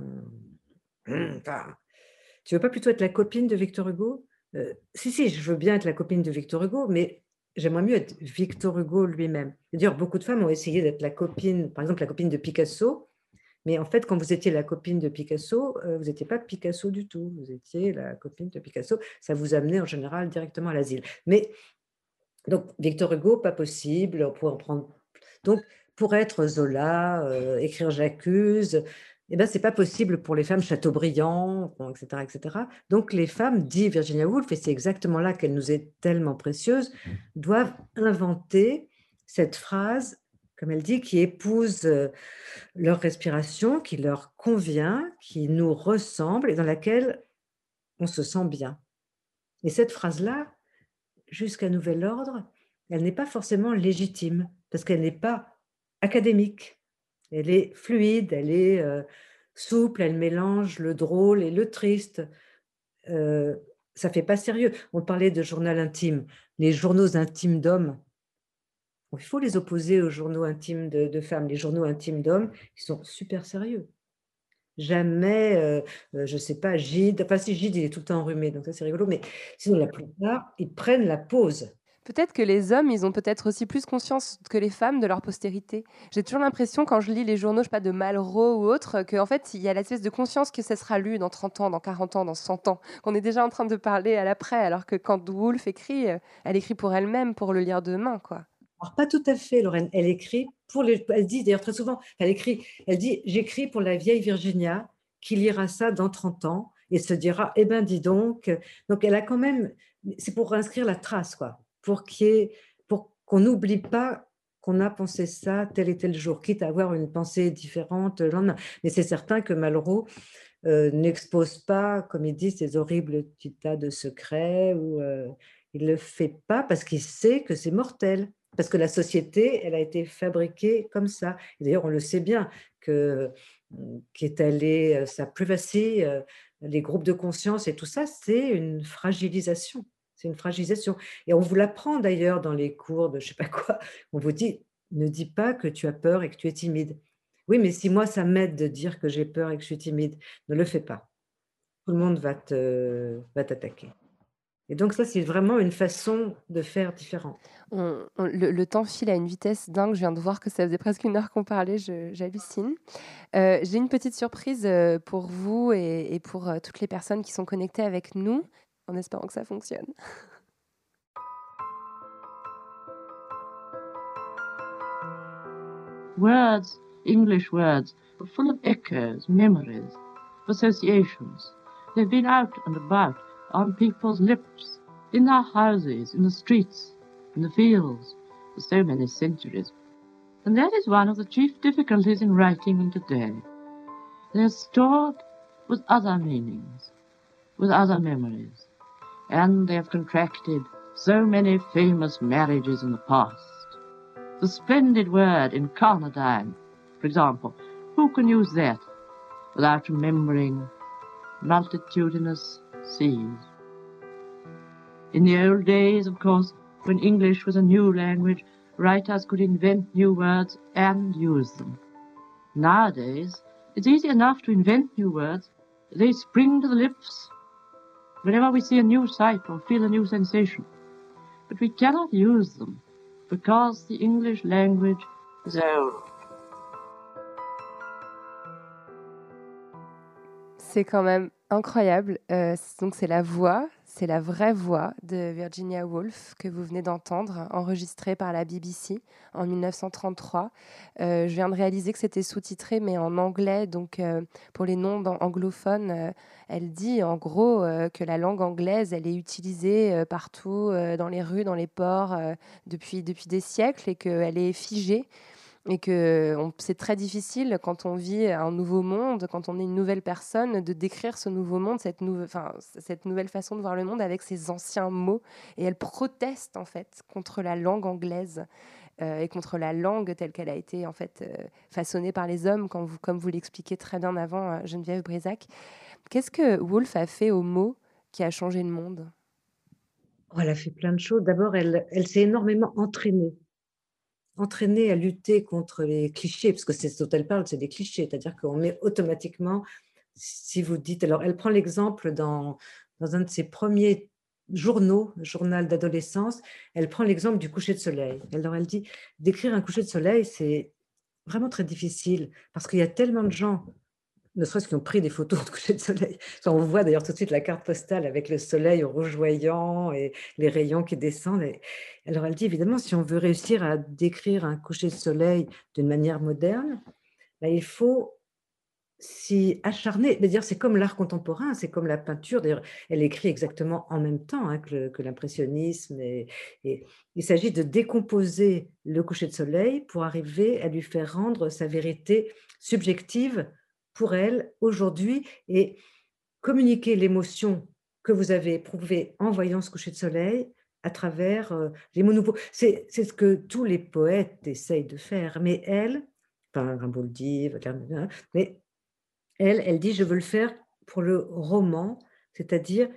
enfin, tu veux pas plutôt être la copine de Victor Hugo?» Si, si, je veux bien être la copine de Victor Hugo, mais j'aimerais mieux être Victor Hugo lui-même. D'ailleurs, beaucoup de femmes ont essayé d'être la copine, par exemple la copine de Picasso, mais en fait, quand vous étiez la copine de Picasso, vous n'étiez pas Picasso du tout, vous étiez la copine de Picasso, ça vous amenait en général directement à l'asile. Mais donc, Victor Hugo, pas possible, on pourrait en prendre. Donc, pour être Zola, écrire J'accuse, eh ben, c'est pas possible pour les femmes Chateaubriand, bon, etc., etc. Donc, les femmes, dit Virginia Woolf, et c'est exactement là qu'elle nous est tellement précieuse, doivent inventer cette phrase, comme elle dit, qui épouse leur respiration, qui leur convient, qui nous ressemble et dans laquelle on se sent bien. Et cette phrase-là, jusqu'à nouvel ordre, elle n'est pas forcément légitime parce qu'elle n'est pas académique. Elle est fluide, elle est souple, elle mélange le drôle et le triste. Ça fait pas sérieux. On parlait de journal intime. Les journaux intimes d'hommes, il faut les opposer aux journaux intimes de femmes. Les journaux intimes d'hommes, ils sont super sérieux. Jamais, je sais pas, Gide, enfin si Gide, il est tout le temps enrhumé, donc ça c'est rigolo, mais sinon la plupart, ils prennent la pause. Peut-être que les hommes, ils ont peut-être aussi plus conscience que les femmes de leur postérité. J'ai toujours l'impression, quand je lis les journaux, je sais pas, de Malraux ou autre, qu'en fait, il y a l'espèce de conscience que ça sera lu dans 30 ans, dans 40 ans, dans 100 ans, qu'on est déjà en train de parler à l'après, alors que quand Woolf écrit, elle écrit pour elle-même, pour le lire demain, quoi. Alors pas tout à fait, Lorraine, elle écrit pour les, elle dit d'ailleurs très souvent, elle dit: «J'écris pour la vieille Virginia qui lira ça dans 30 ans et se dira: "Eh ben, dis donc"». Donc elle a quand même, c'est pour inscrire la trace, quoi, pour qu'on n'oublie pas qu'on a pensé ça tel et tel jour, quitte à avoir une pensée différente le lendemain. Mais c'est certain que Malraux n'expose pas, comme il dit, ces horribles petits tas de secrets, ou il le fait pas parce qu'il sait que c'est mortel. Parce que la société, elle a été fabriquée comme ça. Et d'ailleurs, on le sait bien, que qu'étaler sa privacy, les groupes de conscience et tout ça, c'est une fragilisation. C'est une fragilisation. Et on vous l'apprend d'ailleurs dans les cours de je sais pas quoi. On vous dit: «Ne dis pas que tu as peur et que tu es timide». Oui, mais si moi, ça m'aide de dire que j'ai peur et que je suis timide, ne le fais pas. Tout le monde va t'attaquer. Et donc ça, c'est vraiment une façon de faire différente. Le temps file à une vitesse dingue. Je viens de voir que ça faisait presque 1 heure qu'on parlait. J'hallucine. J'ai une petite surprise pour vous et pour toutes les personnes qui sont connectées avec nous, en espérant que ça fonctionne. Words, English words, are full of echoes, memories, associations. They've been out and about on people's lips, in their houses, in the streets, in the fields, for so many centuries. And that is one of the chief difficulties in writing them today. They're stored with other meanings, with other memories, and they have contracted so many famous marriages in the past. The splendid word incarnadine, for example, who can use that without remembering multitudinous seas? In the old days, of course, when English was a new language, writers could invent new words and use them. Nowadays, it's easy enough to invent new words. They spring to the lips whenever we see a new sight or feel a new sensation. But we cannot use them because the English language is old. C'est quand même incroyable. Donc c'est la voix, c'est la vraie voix de Virginia Woolf que vous venez d'entendre, enregistrée par la BBC en 1933. Je viens de réaliser que c'était sous-titré, mais en anglais. Donc pour les non-anglophones, elle dit en gros que la langue anglaise, elle est utilisée partout, dans les rues, dans les ports, depuis des siècles, et qu'elle est figée. Et que c'est très difficile quand on vit un nouveau monde, quand on est une nouvelle personne, de décrire ce nouveau monde, cette nouvelle façon de voir le monde avec ces anciens mots. Et elle proteste en fait contre la langue anglaise et contre la langue telle qu'elle a été en fait façonnée par les hommes, comme vous l'expliquez très bien avant, Geneviève Brisac. Qu'est-ce que Woolf a fait aux mots qui a changé le monde? Oh, elle a fait plein de choses. D'abord, elle s'est énormément entraînée à lutter contre les clichés, parce que c'est ce dont elle parle, c'est des clichés, c'est-à-dire qu'on met automatiquement, si vous dites, alors elle prend l'exemple dans un de ses premiers journal d'adolescence, elle prend l'exemple du coucher de soleil. Alors elle dit, d'écrire un coucher de soleil, c'est vraiment très difficile parce qu'il y a tellement de gens, ne serait-ce qui ont pris des photos de coucher de soleil. On voit d'ailleurs tout de suite la carte postale avec le soleil rougeoyant et les rayons qui descendent. Alors elle dit, évidemment, si on veut réussir à décrire un coucher de soleil d'une manière moderne, ben, il faut s'y acharner. Mais dire, c'est comme l'art contemporain, c'est comme la peinture. D'ailleurs, elle écrit exactement en même temps que l'impressionnisme. Et il s'agit de décomposer le coucher de soleil pour arriver à lui faire rendre sa vérité subjective pour elle aujourd'hui et communiquer l'émotion que vous avez éprouvée en voyant ce coucher de soleil à travers les mots nouveaux. C'est ce que tous les poètes essayent de faire. Mais elle, enfin Rimbaud-dit, mais elle dit: «Je veux le faire pour le roman», c'est-à-dire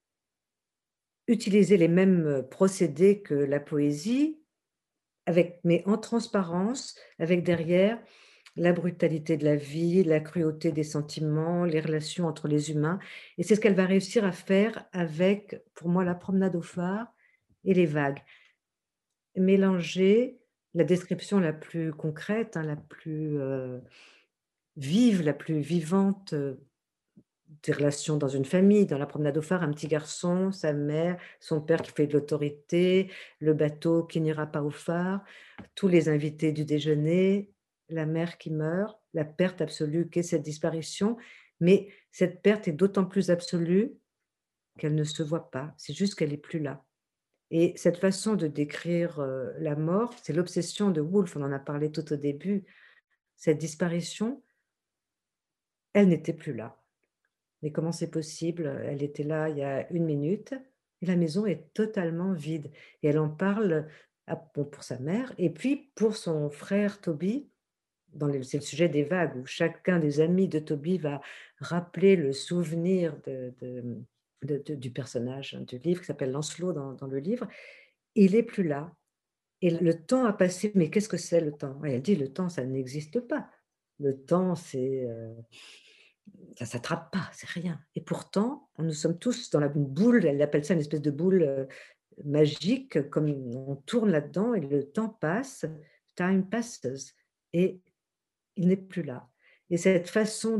utiliser les mêmes procédés que la poésie, mais en transparence, avec derrière la brutalité de la vie, la cruauté des sentiments, les relations entre les humains. Et c'est ce qu'elle va réussir à faire avec, pour moi, La promenade au phare et Les vagues. Mélanger la description la plus concrète, la plus vive, la plus vivante des relations dans une famille. Dans La promenade au phare, un petit garçon, sa mère, son père qui fait de l'autorité, le bateau qui n'ira pas au phare, tous les invités du déjeuner, la mère qui meurt, la perte absolue qu'est cette disparition. Mais cette perte est d'autant plus absolue qu'elle ne se voit pas, c'est juste qu'elle est plus là. Et cette façon de décrire, la mort, c'est l'obsession de Woolf, on en a parlé tout au début. Cette disparition, elle n'était plus là. Mais comment c'est possible? Elle était là il y a 1 minute et la maison est totalement vide. Et elle en parle pour sa mère et puis pour son frère Toby, c'est le sujet des vagues où chacun des amis de Toby va rappeler le souvenir du personnage, du livre qui s'appelle Lancelot dans le livre. Il est plus là et le temps a passé. Mais qu'est-ce que c'est le temps? Et elle dit: «Le temps, ça n'existe pas. Le temps, ça s'attrape pas, c'est rien». Et pourtant, nous sommes tous dans une boule, elle appelle ça une espèce de boule, magique, comme on tourne là-dedans et le temps passe, time passes et il n'est plus là. Et cette façon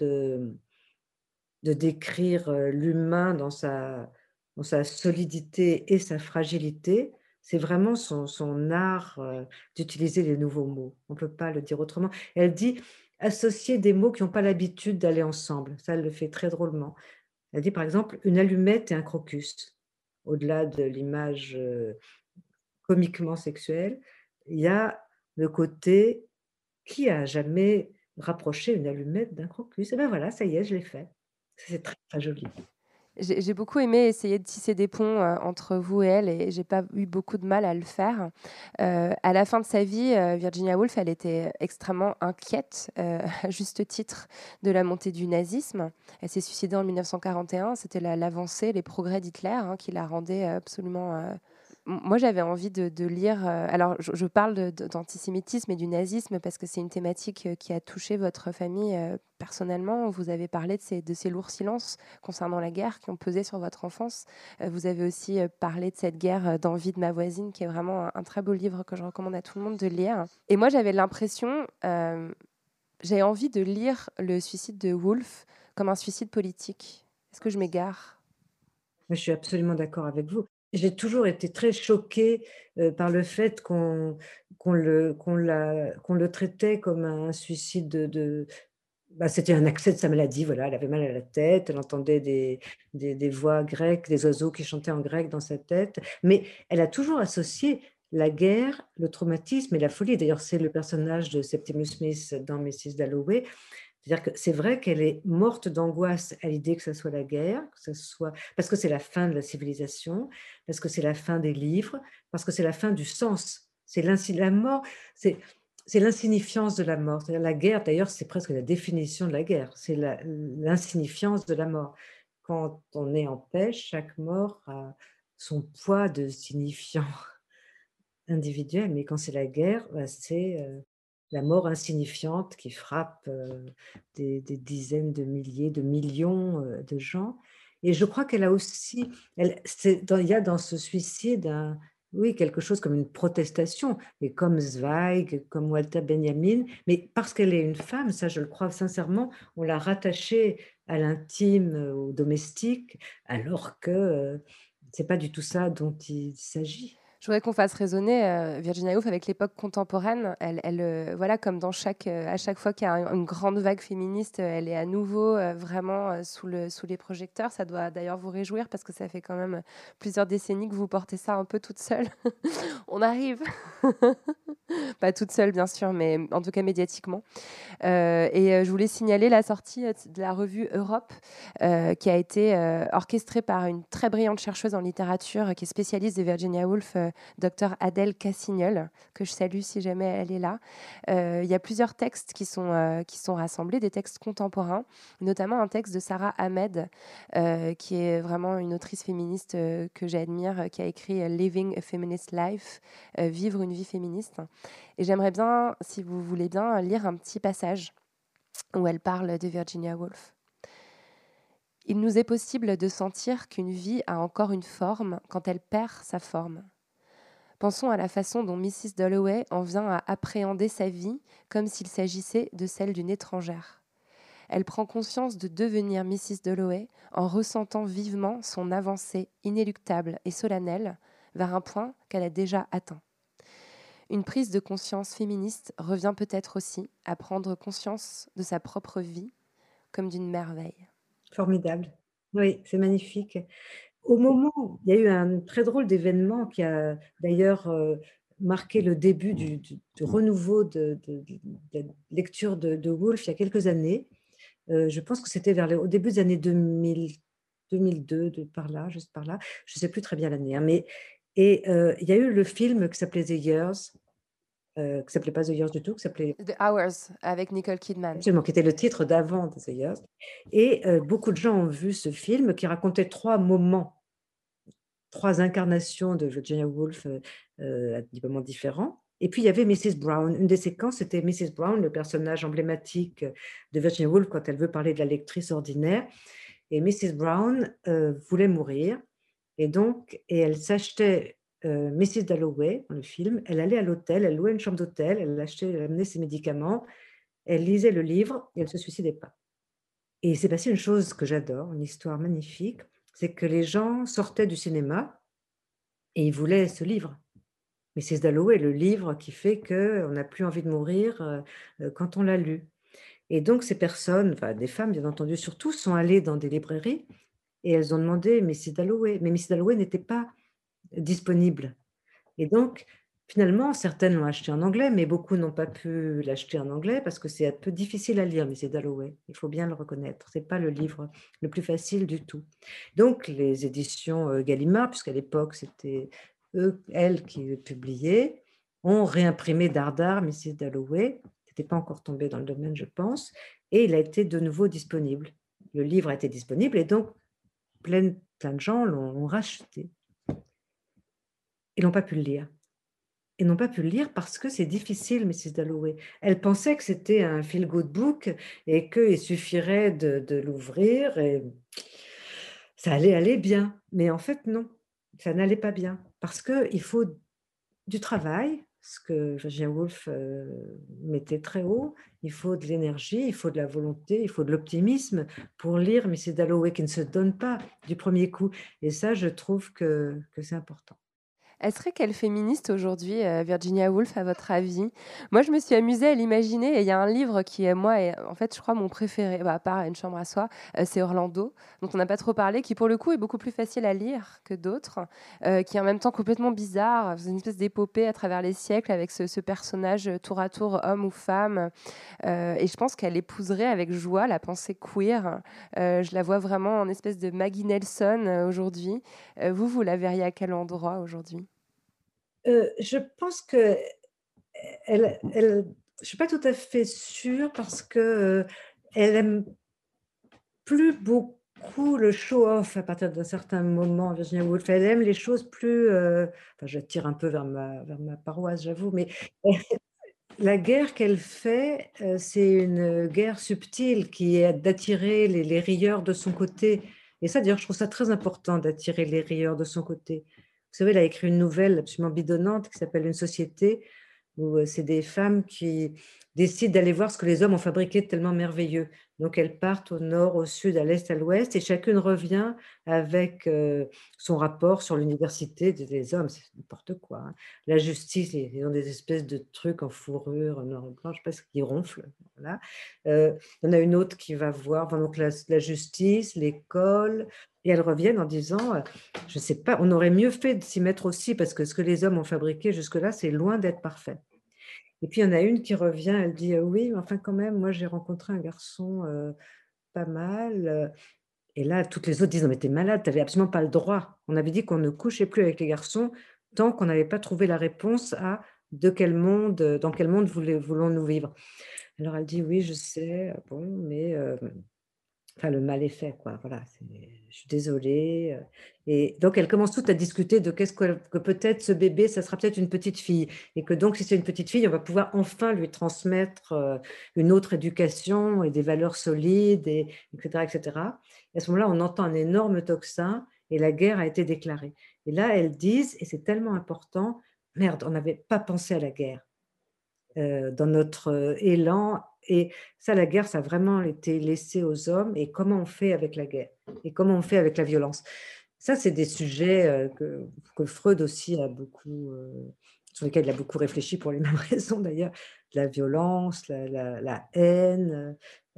de décrire, l'humain dans sa solidité et sa fragilité, c'est vraiment son art, d'utiliser les nouveaux mots. On ne peut pas le dire autrement. Elle dit: «Associer des mots qui n'ont pas l'habitude d'aller ensemble». Ça, elle le fait très drôlement. Elle dit, par exemple, une allumette et un crocus. Au-delà de l'image, comiquement sexuelle, il y a le côté: qui a jamais rapproché une allumette d'un crocus? Et ben voilà, ça y est, je l'ai fait. C'est très, très joli. J'ai beaucoup aimé essayer de tisser des ponts entre vous et elle et j'ai pas eu beaucoup de mal à le faire. À la fin de sa vie, Virginia Woolf, elle était extrêmement inquiète, à juste titre, de la montée du nazisme. Elle s'est suicidée en 1941. C'était l'avancée, les progrès d'Hitler qui la rendaient absolument... Moi, j'avais envie de lire... alors, je parle d'antisémitisme et du nazisme parce que c'est une thématique qui a touché votre famille personnellement. Vous avez parlé de ces lourds silences concernant la guerre qui ont pesé sur votre enfance. Vous avez aussi parlé de cette guerre d'envie de ma voisine, qui est vraiment un très beau livre que je recommande à tout le monde de lire. Et moi, j'avais l'impression... j'ai envie de lire le suicide de Woolf comme un suicide politique. Est-ce que je m'égare? Je suis absolument d'accord avec vous. J'ai toujours été très choquée, par le fait qu'on le traitait comme un suicide c'était un accès de sa maladie, voilà, elle avait mal à la tête, elle entendait des voix grecques, des oiseaux qui chantaient en grec dans sa tête, mais elle a toujours associé la guerre, le traumatisme et la folie. D'ailleurs, c'est le personnage de Septimus Smith dans Mrs. Dalloway. C'est-à-dire que c'est vrai qu'elle est morte d'angoisse à l'idée que ça soit la guerre, que ça soit parce que c'est la fin de la civilisation, parce que c'est la fin des livres, parce que c'est la fin du sens. La mort, c'est l'insignifiance de la mort. C'est-à-dire la guerre, d'ailleurs, c'est presque la définition de la guerre, c'est l'insignifiance de la mort. Quand on est en paix, chaque mort a son poids de signifiant individuel, mais quand c'est la guerre, c'est la mort insignifiante qui frappe des dizaines de milliers, de millions de gens. Et je crois qu'elle a aussi, il y a dans ce suicide, oui, quelque chose comme une protestation, et comme Zweig, comme Walter Benjamin, mais parce qu'elle est une femme, ça je le crois sincèrement, on l'a rattachée à l'intime, au domestique, alors que c'est pas du tout ça dont il s'agit. Je voudrais qu'on fasse résonner Virginia Woolf avec l'époque contemporaine. Voilà, comme à chaque fois qu'il y a une grande vague féministe, elle est à nouveau vraiment sous les projecteurs. Ça doit d'ailleurs vous réjouir parce que ça fait quand même plusieurs décennies que vous portez ça un peu toute seule. On arrive. Pas toute seule, bien sûr, mais en tout cas médiatiquement. Je voulais signaler la sortie de la revue Europe, qui a été orchestrée par une très brillante chercheuse en littérature qui est spécialiste de Virginia Woolf, Dr Adèle Cassignol, que je salue si jamais elle est là. Il y a plusieurs textes qui sont rassemblés, des textes contemporains, notamment un texte de Sarah Ahmed, qui est vraiment une autrice féministe que j'admire, qui a écrit Living a Feminist Life, Vivre une vie féministe. Et j'aimerais bien, si vous voulez bien, lire un petit passage où elle parle de Virginia Woolf. Il nous est possible de sentir qu'une vie a encore une forme quand elle perd sa forme. Pensons à la façon dont Mrs. Dalloway en vient à appréhender sa vie comme s'il s'agissait de celle d'une étrangère. Elle prend conscience de devenir Mrs. Dalloway en ressentant vivement son avancée inéluctable et solennelle vers un point qu'elle a déjà atteint. Une prise de conscience féministe revient peut-être aussi à prendre conscience de sa propre vie comme d'une merveille. Formidable. Oui, c'est magnifique. Au moment où il y a eu un très drôle d'événement qui a d'ailleurs marqué le début du renouveau de la lecture de Woolf il y a quelques années, je pense que c'était au début des années 2000, 2002, par là, juste par là, je ne sais plus très bien l'année, hein, il y a eu le film qui s'appelait The Years, qui ne s'appelait pas The Years du tout, qui s'appelait The Hours avec Nicole Kidman. Absolument, qui était le titre d'avant de The Years. Et beaucoup de gens ont vu ce film qui racontait 3 moments, 3 incarnations de Virginia Woolf à des moments différents. Et puis il y avait Mrs. Brown. Une des séquences, c'était Mrs. Brown, le personnage emblématique de Virginia Woolf quand elle veut parler de la lectrice ordinaire. Et Mrs. Brown voulait mourir. Et elle s'achetait Mrs. Dalloway dans le film. Elle allait à l'hôtel, elle louait une chambre d'hôtel, elle amenait ses médicaments, elle lisait le livre et elle ne se suicidait pas. Et il s'est passé une chose que j'adore, une histoire magnifique, c'est que les gens sortaient du cinéma et ils voulaient ce livre. Mrs. Dalloway, le livre qui fait qu'on n'a plus envie de mourir quand on l'a lu. Et donc ces personnes, enfin des femmes bien entendu surtout, sont allées dans des librairies et elles ont demandé Mrs. Dalloway, mais Mrs. Dalloway n'était pas disponible. Et donc finalement, certaines l'ont acheté en anglais, mais beaucoup n'ont pas pu l'acheter en anglais parce que c'est un peu difficile à lire, Mrs. Dalloway. Il faut bien le reconnaître. Ce n'est pas le livre le plus facile du tout. Donc, les éditions Gallimard, puisqu'à l'époque, c'était elles qui publiaient, ont réimprimé Dardar, Mrs. Dalloway. N'était pas encore tombé dans le domaine, je pense. Et il a été de nouveau disponible. Le livre a été disponible et donc, plein de gens l'ont racheté. Ils n'ont pas pu le lire. Ils n'ont pas pu le lire parce que c'est difficile, Mrs. Dalloway. Elle pensait que c'était un feel-good book et qu'il suffirait de l'ouvrir et ça allait aller bien. Mais en fait, non, ça n'allait pas bien parce qu'il faut du travail, ce que Virginia Woolf mettait très haut. Il faut de l'énergie, il faut de la volonté, il faut de l'optimisme pour lire Mrs. Dalloway qui ne se donne pas du premier coup. Et ça, je trouve que c'est important. Elle serait quelle féministe aujourd'hui, Virginia Woolf, à votre avis? Moi, je me suis amusée à l'imaginer et il y a un livre qui, moi, est en fait, je crois, mon préféré, à part Une chambre à soi, c'est Orlando, dont on n'a pas trop parlé, qui, pour le coup, est beaucoup plus facile à lire que d'autres, qui est en même temps complètement bizarre. C'est une espèce d'épopée à travers les siècles avec ce personnage tour à tour, homme ou femme. Et je pense qu'elle épouserait avec joie la pensée queer. Je la vois vraiment en espèce de Maggie Nelson aujourd'hui. Vous la verriez à quel endroit aujourd'hui? Je pense que je ne suis pas tout à fait sûre parce qu'elle aime plus beaucoup le show-off à partir d'un certain moment, Virginia Woolf. Elle aime les choses plus... enfin, je tire un peu vers ma paroisse, j'avoue, mais la guerre qu'elle fait, c'est une guerre subtile qui est d'attirer les rieurs de son côté Et ça, d'ailleurs, je trouve ça très important d'attirer les rieurs de son côté. Vous savez, elle a écrit une nouvelle absolument bidonnante qui s'appelle Une société, où c'est des femmes qui décident d'aller voir ce que les hommes ont fabriqué de tellement merveilleux. Donc, elles partent au nord, au sud, à l'est, à l'ouest, et chacune revient avec son rapport sur l'université des hommes. C'est n'importe quoi, hein. La justice, ils ont des espèces de trucs en fourrure noir et blanc, je ne sais pas ce qui ronfle. Voilà. Il y en a une autre qui va voir donc la justice, l'école, et elles reviennent en disant, je ne sais pas, on aurait mieux fait de s'y mettre aussi, parce que ce que les hommes ont fabriqué jusque-là, c'est loin d'être parfait. Et puis, il y en a une qui revient, elle dit, oui, mais enfin quand même, moi j'ai rencontré un garçon pas mal. Et là, toutes les autres disent, non mais t'es malade, t'avais absolument pas le droit. On avait dit qu'on ne couchait plus avec les garçons tant qu'on n'avait pas trouvé la réponse à dans quel monde voulons-nous vivre. Alors elle dit, oui, je sais, bon, mais enfin, le mal est fait, quoi. Voilà, je suis désolée. Et donc, elles commencent toutes à discuter de que peut-être ce bébé, ça sera peut-être une petite fille. Et que donc, si c'est une petite fille, on va pouvoir enfin lui transmettre une autre éducation et des valeurs solides, etc., etc. Et à ce moment-là, on entend un énorme tocsin et la guerre a été déclarée. Et là, elles disent, et c'est tellement important, merde, on n'avait pas pensé à la guerre dans notre élan. Et ça, la guerre, ça a vraiment été laissé aux hommes. Et comment on fait avec la guerre? Et comment on fait avec la violence? Ça, c'est des sujets que Freud aussi a beaucoup, sur lesquels il a beaucoup réfléchi pour les mêmes raisons d'ailleurs. La violence, la haine,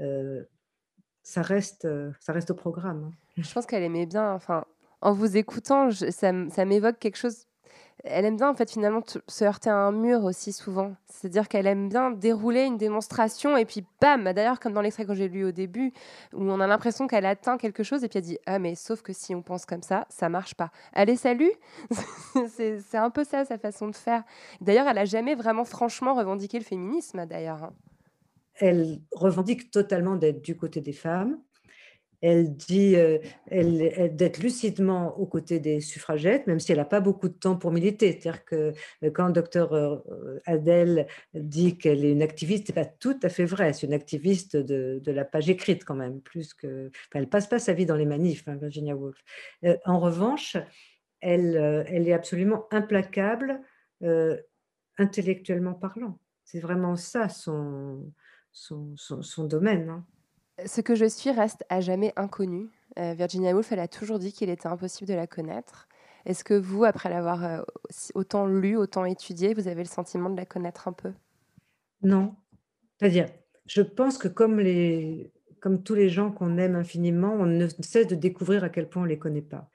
ça reste au programme, hein. Je pense qu'elle aimait bien, enfin, en vous écoutant, ça m'évoque quelque chose. Elle aime bien, en fait, finalement, se heurter à un mur aussi souvent. C'est-à-dire qu'elle aime bien dérouler une démonstration et puis bam, d'ailleurs, comme dans l'extrait que j'ai lu au début, où on a l'impression qu'elle atteint quelque chose et puis elle dit « Ah, mais sauf que si on pense comme ça marche pas. » Allez, salut. C'est un peu ça, sa façon de faire. D'ailleurs, elle a jamais vraiment franchement revendiqué le féminisme, d'ailleurs, hein. Elle revendique totalement d'être du côté des femmes. Elle dit d'être lucidement aux côtés des suffragettes, même si elle n'a pas beaucoup de temps pour militer. C'est-à-dire que quand Dr Adèle dit qu'elle est une activiste, ce n'est pas tout à fait vrai. C'est une activiste de la page écrite quand même, plus que... Enfin, elle ne passe pas sa vie dans les manifs, hein, Virginia Woolf. En revanche, elle est absolument implacable, intellectuellement parlant. C'est vraiment ça son domaine, hein. Ce que je suis reste à jamais inconnu. Virginia Woolf, elle a toujours dit qu'il était impossible de la connaître. Est-ce que vous, après l'avoir autant lu, autant étudié, vous avez le sentiment de la connaître un peu? Non. C'est-à-dire, je pense que comme tous les gens qu'on aime infiniment, on ne cesse de découvrir à quel point on ne les connaît pas.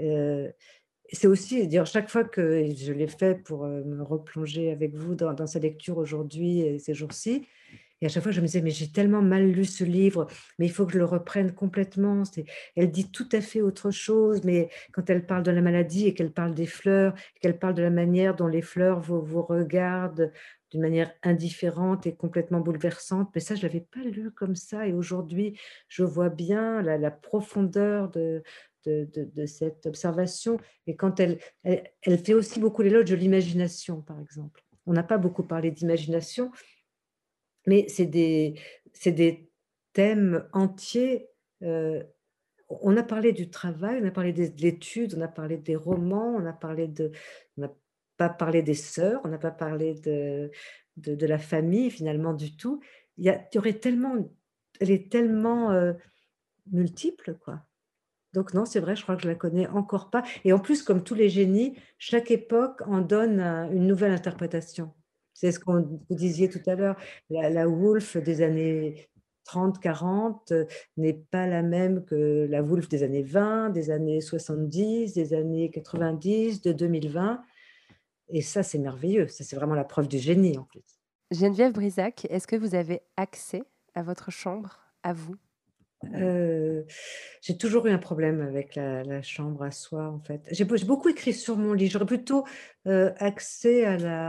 C'est aussi, dire, chaque fois que je l'ai fait pour me replonger avec vous dans sa lecture aujourd'hui et ces jours-ci, et à chaque fois, je me disais, mais j'ai tellement mal lu ce livre, mais il faut que je le reprenne complètement. Elle dit tout à fait autre chose, mais quand elle parle de la maladie et qu'elle parle des fleurs, qu'elle parle de la manière dont les fleurs vous regardent d'une manière indifférente et complètement bouleversante, mais ça, je ne l'avais pas lu comme ça. Et aujourd'hui, je vois bien la profondeur de cette observation. Et quand elle fait aussi beaucoup l'éloge de l'imagination, par exemple. On n'a pas beaucoup parlé d'imagination, mais c'est des thèmes entiers. On a parlé du travail, on a parlé de l'étude, on a parlé des romans, on n'a pas parlé des sœurs, on n'a pas parlé de la famille finalement du tout. Il y aurait tellement, elle est tellement multiple, quoi. Donc non, c'est vrai, je crois que je la connais encore pas. Et en plus, comme tous les génies, chaque époque en donne une nouvelle interprétation. C'est ce qu'on vous disiez tout à l'heure. La Woolf des années 30, 40 n'est pas la même que la Woolf des années 20, des années 70, des années 90, de 2020. Et ça, c'est merveilleux. Ça, c'est vraiment la preuve du génie, en plus. Geneviève Brisac, est-ce que vous avez accès à votre chambre, à vous? J'ai toujours eu un problème avec la chambre à soi, en fait. J'ai beaucoup écrit sur mon lit. J'aurais plutôt accès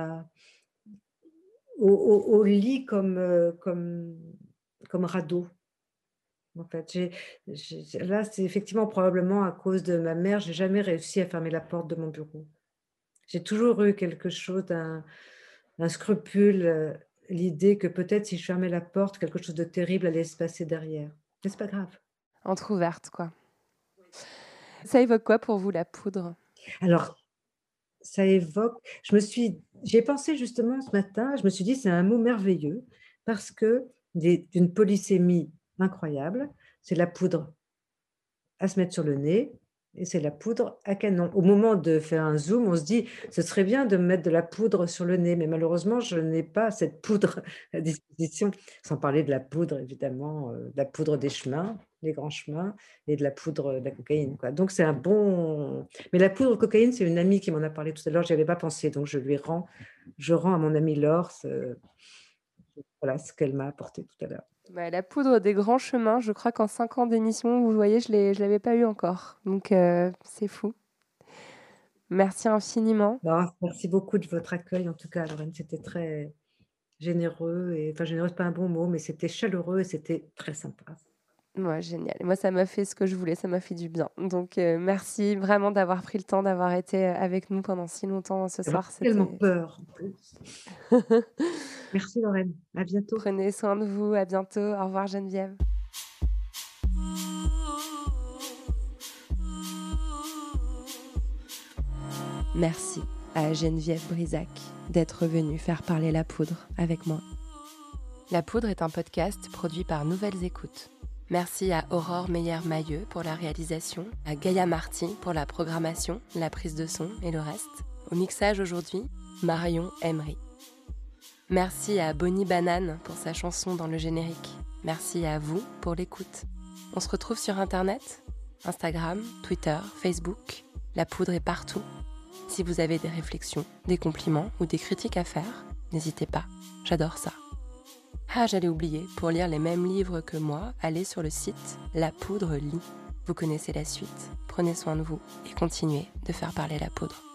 au lit comme radeau. En fait, là, c'est effectivement probablement à cause de ma mère, j'ai jamais réussi à fermer la porte de mon bureau. J'ai toujours eu quelque chose, un scrupule, l'idée que peut-être si je fermais la porte, quelque chose de terrible allait se passer derrière. Mais c'est pas grave. Entrouverte, quoi. Ça évoque quoi pour vous, la poudre ? Alors, ça évoque... J'ai pensé justement ce matin, je me suis dit, c'est un mot merveilleux, parce que d'une polysémie incroyable, c'est la poudre à se mettre sur le nez, et c'est la poudre à canon. Au moment de faire un zoom, on se dit, ce serait bien de me mettre de la poudre sur le nez, mais malheureusement, je n'ai pas cette poudre à disposition, sans parler de la poudre, évidemment, de la poudre des chemins, les grands chemins, et de la poudre de la cocaïne, quoi. Donc, c'est un bon... Mais la poudre de cocaïne, c'est une amie qui m'en a parlé tout à l'heure, je n'y avais pas pensé, donc je rends à mon amie Laure voilà ce qu'elle m'a apporté tout à l'heure. La poudre des grands chemins, je crois qu'en 5 ans d'émission, vous voyez, je ne l'avais pas eu encore. Donc, c'est fou. Merci infiniment. Merci beaucoup de votre accueil, en tout cas, Lorraine. C'était très généreux. Généreux, c'est pas un bon mot, mais c'était chaleureux et c'était très sympa. Ouais, génial. Moi, ça m'a fait ce que je voulais, ça m'a fait du bien. Donc, merci vraiment d'avoir pris le temps, d'avoir été avec nous pendant si longtemps ce soir. J'ai tellement peur, en plus. Merci, Lorraine. À bientôt. Prenez soin de vous. À bientôt. Au revoir, Geneviève. Merci à Geneviève Brisac d'être venue faire parler la poudre avec moi. La Poudre est un podcast produit par Nouvelles Écoutes. Merci à Aurore Meyer-Mailleux pour la réalisation, à Gaïa Marty pour la programmation, la prise de son et le reste. Au mixage aujourd'hui, Marion Emery. Merci à Bonnie Banane pour sa chanson dans le générique. Merci à vous pour l'écoute. On se retrouve sur Internet, Instagram, Twitter, Facebook. La Poudre est partout. Si vous avez des réflexions, des compliments ou des critiques à faire, n'hésitez pas, j'adore ça. Ah, j'allais oublier, pour lire les mêmes livres que moi, allez sur le site La Poudre lit. Vous connaissez la suite, prenez soin de vous et continuez de faire parler la poudre.